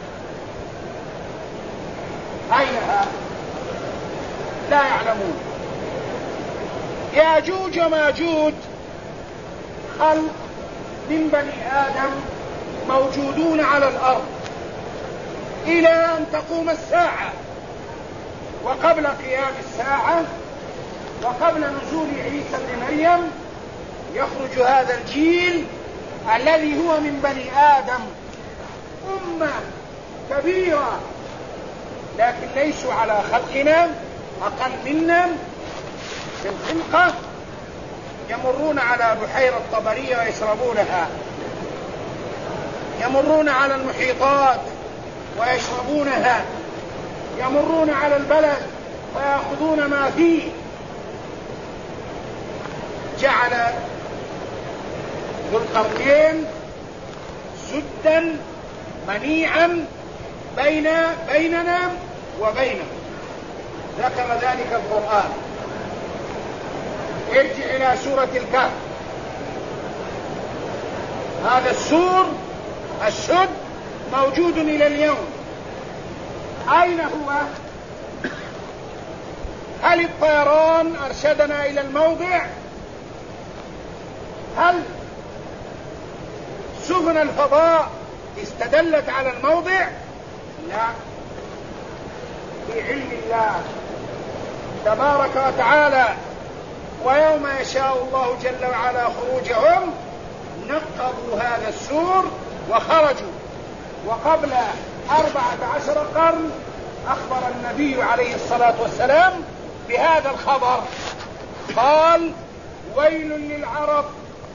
أينها؟ لا يعلمون. ياجوج وماجوج خلق من بني آدم موجودون على الأرض إلى أن تقوم الساعة، وقبل قيام الساعة وقبل نزول عيسى ابن مريم يخرج هذا الجيل الذي هو من بني آدم، أمة كبيرة، لكن ليسوا على خلقنا، أقل منا في الخلقة. يمرون على بحيرة طبرية ويشربونها، يمرون على المحيطات ويشربونها، يمرون على البلد ويأخذون ما فيه. جعل ذو القرنين سدا منيعا بيننا وبينه، ذكر ذلك القرآن. ارجع إلى سورة الكهف، هذا السور السد موجود إلى اليوم. أين هو؟ هل الطيران أرشدنا إلى الموضع؟ هل سفن الفضاء استدلت على الموضع؟ لا، في علم الله تبارك وتعالى. ويوم يشاء الله جل وعلا خروجهم نقضوا هذا السور وخرجوا. وقبل 14 قرن أخبر النبي عليه الصلاة والسلام بهذا الخبر، قال: ويل للعرب،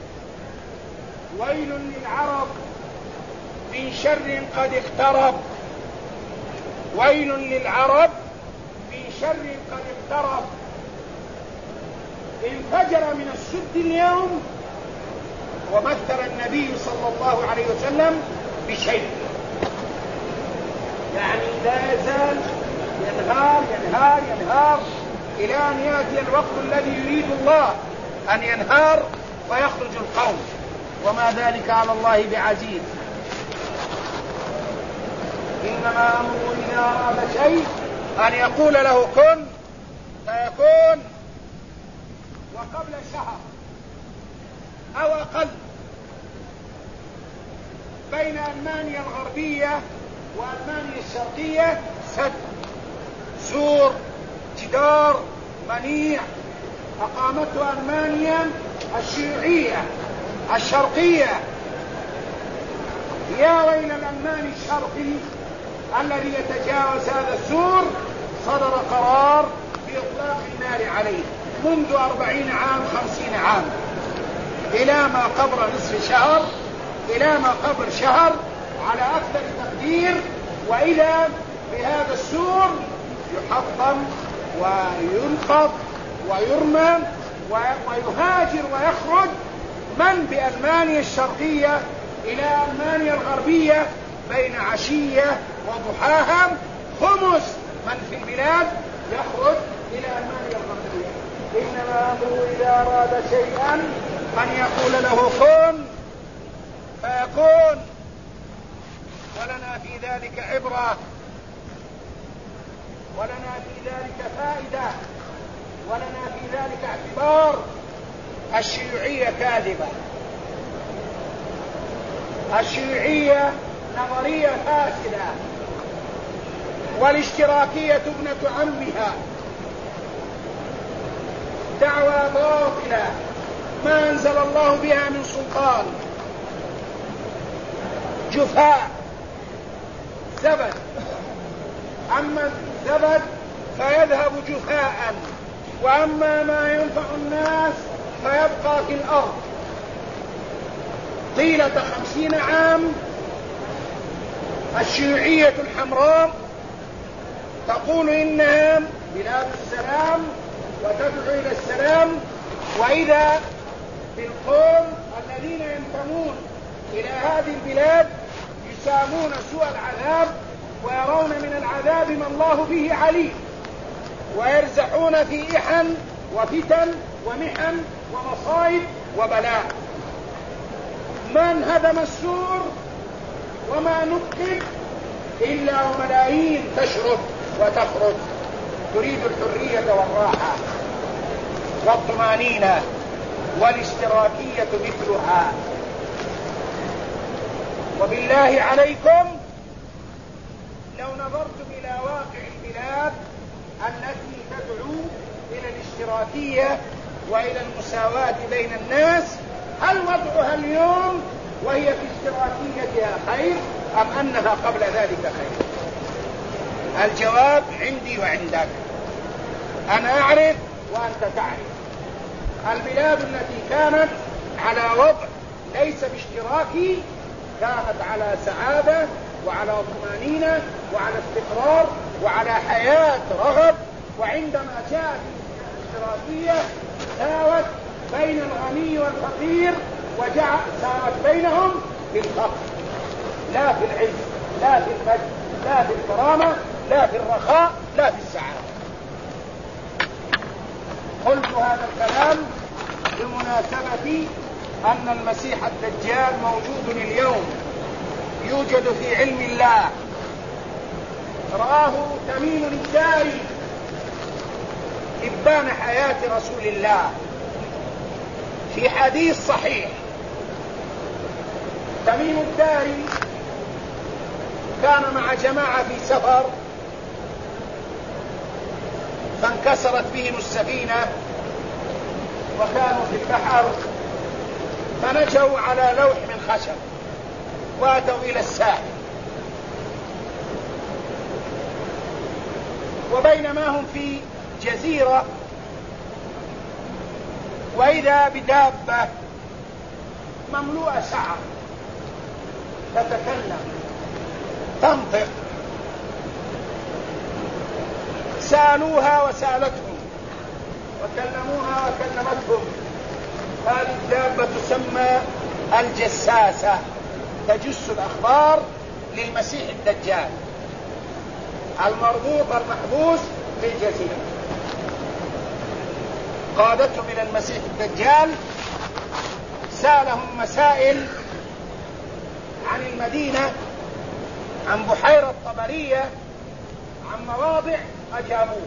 ويل للعرب من شر قد اقترب، ويل للعرب من شر قد اقترب. انفجر من السد اليوم ومثل النبي صلى الله عليه وسلم بشيء، يعني لا يزال ينهار ينهار ينهار إلى أن يأتي الوقت الذي يريد الله أن ينهار ويخرج القوم، وما ذلك على الله بعزيز. إنما أمره إذا أراد شيء أن يقول له كن فيكون. وقبل شهر أو أقل بين ألمانيا الغربية وألمانيا الشرقية سد، سور، جدار منيع أقامته ألمانيا الشيوعية الشرقية. يا ويل الألماني الشرقي الذي يتجاوز هذا السور. صدر قرار بإطلاق النار عليه منذ 40 عام 50 عام إلى ما قبل نصف شهر، إلى ما قبل شهر على أكثر تقدير، وإلى بهذا السور يحطم وينقض ويرمى ويهاجر ويخرج من بألمانيا الشرقية إلى ألمانيا الغربية بين عشية وضحاها. خمس من في البلاد يخرج إلى ألمانيا الغربية. إنما أمره إذا أراد شيئا أن يقول له كن فيكون. ولنا في ذلك عبرة، ولنا في ذلك فائدة، ولنا في ذلك اعتبار. الشيوعية كاذبة، الشيوعية نظرية فاسدة، والاشتراكية ابنة عمها، دعوى باطلة ما أنزل الله بها من سلطان، جفاء زبد. أما الزبد فيذهب جفاء، وأما ما ينفع الناس فيبقى في الأرض. طيلة 50 عام الشيوعية الحمراء تقول إنها بلاد السلام وتدعو إلى السلام، وإذا بالقوم الذين ينتمون إلى هذه البلاد يسامون سوء العذاب ويرون من العذاب ما الله به عليم، ويرزحون في إحن وفتن ومحن ومصائب وبلاء. من هدم السور وما نكت إلا وملايين تشرد وتخرج تريد الحرية والراحة والطمأنينة، والاشتراكية مثلها. وبالله عليكم لو نظرتم إلى واقع البلاد التي تدعو إلى الاشتراكية وإلى المساواة بين الناس، هل وضعها اليوم وهي في اشتراكيتها خير أم أنها قبل ذلك خير؟ الجواب عندي وعندك. أنا أعرف وأنت تعرف. البلاد التي كانت على وضع ليس باشتراكي كانت على سعادة وعلى طمأنينة وعلى استقرار وعلى حياة رغد. وعندما جاءت الاشتراكية ساوت بين الغني والفقير، وساوت بينهم في الفقر، لا في العز، لا في المجد، لا في الكرامة، لا في الرخاء، لا في السعادة. قلت هذا الكلام بمناسبة أن المسيح الدجال موجود اليوم، يوجد في علم الله. رآه تميم الداري إبان حياة رسول الله في حديث صحيح. تميم الداري كان مع جماعة في سفر فانكسرت بهم السفينة وكانوا في البحر، فنجوا على لوح من خشب واتوا إلى الساحل. وبينما هم في جزيرة وإذا بدابة مملوءة شعر تتكلم تنطق. سألوها وسألتهم وكلموها وكلمتهم. هذه الدابة تسمى الجساسة تجس الأخبار للمسيح الدجال المربوط المحبوس في الجزيرة. قادتهم إلى المسيح الدجال، سألهم مسائل عن المدينة، عن بحيرة طبرية، عن مواضع أجابوه،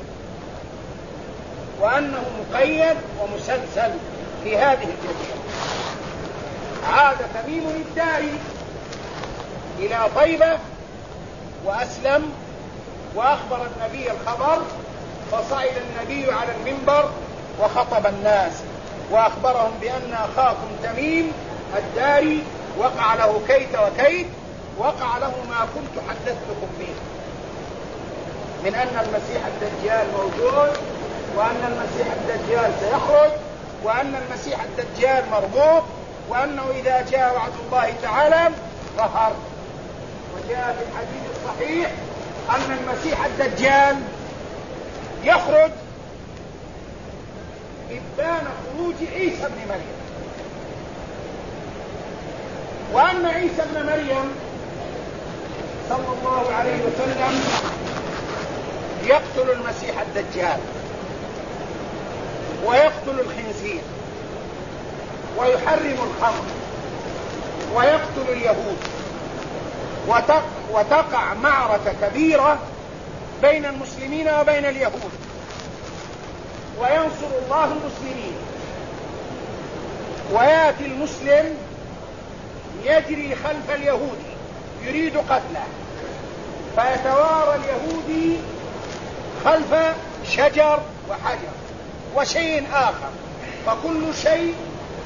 وأنه مقيد ومسلسل في هذه الجزيرة. عاد تميم الداري إلى طيبة وأسلم وأخبر النبي الخبر، فصعد النبي على المنبر وخطب الناس وأخبرهم بأن أخاكم تميم الداري وقع له كيت وكيت، وقع له ما كنت حدثتكم به من أن المسيح الدجال موجود، وأن المسيح الدجال سيخرج، وأن المسيح الدجال مربوط، وأنه إذا جاء وعد الله تعالى ظهر. وجاء في الحديث الصحيح أن المسيح الدجال يخرج إبان خروج عيسى بن مريم، وأن عيسى بن مريم صلى الله عليه وسلم يقتل المسيح الدجال ويقتل الخنزير ويحرم الخمر ويقتل اليهود، وتقع معركة كبيرة بين المسلمين وبين اليهود، وينصر الله المسلمين، ويأتي المسلم يجري خلف اليهودي يريد قتله، فيتوارى اليهودي خلف شجر وحجر وشيء آخر، فكل شيء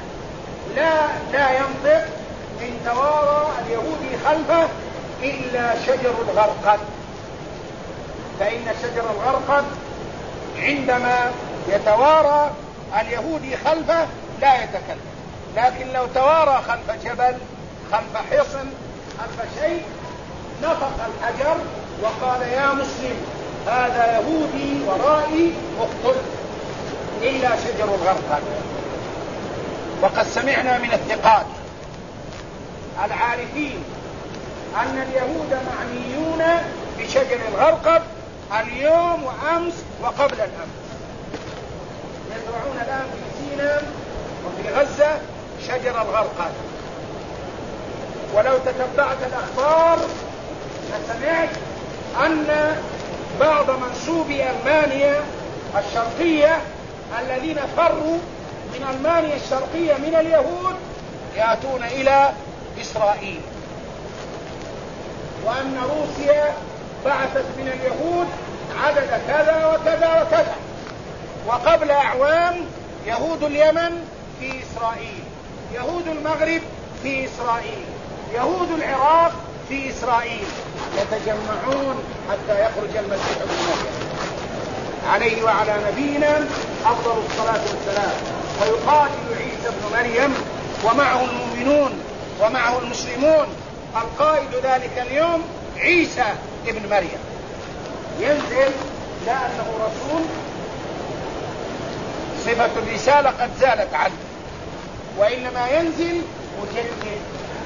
لا ينطق من توارى اليهودي خلفه إلا شجر الغرقد، فإن شجر الغرقد عندما يتوارى اليهودي خلفه لا يتكلم، لكن لو توارى خلف جبل، خلف حصن، خلف شيء، نطق الحجر وقال يا مسلم هذا يهودي ورائي اقتل، إلا شجر الغرقد. وقد سمعنا من الثقات العارفين أن اليهود معنيون بشجر الغرقد اليوم وأمس وقبل الأمس، يزرعون الآن في سيناء وفي غزة شجر الغرقد. ولو تتبعت الأخبار لسمعت أن بعض منسوبي ألمانيا الشرقية الذين فروا من ألمانيا الشرقية من اليهود يأتون إلى إسرائيل، وأن روسيا بعثت من اليهود عدد كذا وكذا وكذا، وقبل أعوام يهود اليمن في إسرائيل، يهود المغرب في إسرائيل، يهود العراق في إسرائيل، يتجمعون حتى يخرج المسيح ابن مريم عليه وعلى نبينا أفضل الصلاة والسلام، ويقاتل عيسى ابن مريم ومعه المؤمنون ومعه المسلمون. القائد ذلك اليوم عيسى ابن مريم ينزل، لا أنه رسول، صفة الرسالة قد زالت عنه، وإنما ينزل مجدد،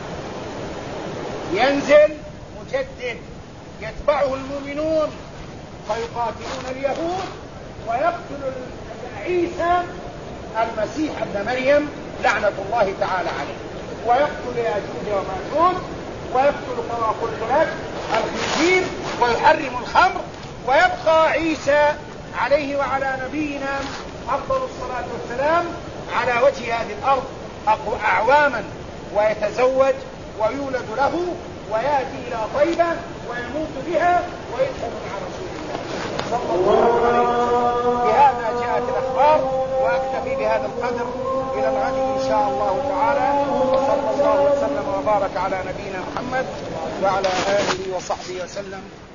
ينزل مجدد يتبعه المؤمنون فيقاتلون اليهود، ويقتل عيسى المسيح ابن مريم لعنة الله تعالى عليه، ويقتل ياجوج وماجوج، ويقتل كما قلت لك الخنزير، ويحرم الخمر، ويبقى عيسى عليه وعلى نبينا أفضل الصلاة والسلام على وجه هذه الأرض أعواما، ويتزوج ويولد له ويأتي إلى طيبة ويموت بها ويدخل مع رسول الله صلى الله عليه وسلم. بهذا جاءت الأخبار، وأكتفي بهذا القدر إلى الغد إن شاء الله تعالى، وصلى الله وسلم وبارك على نبينا محمد وعلى آله وصحبه وسلم.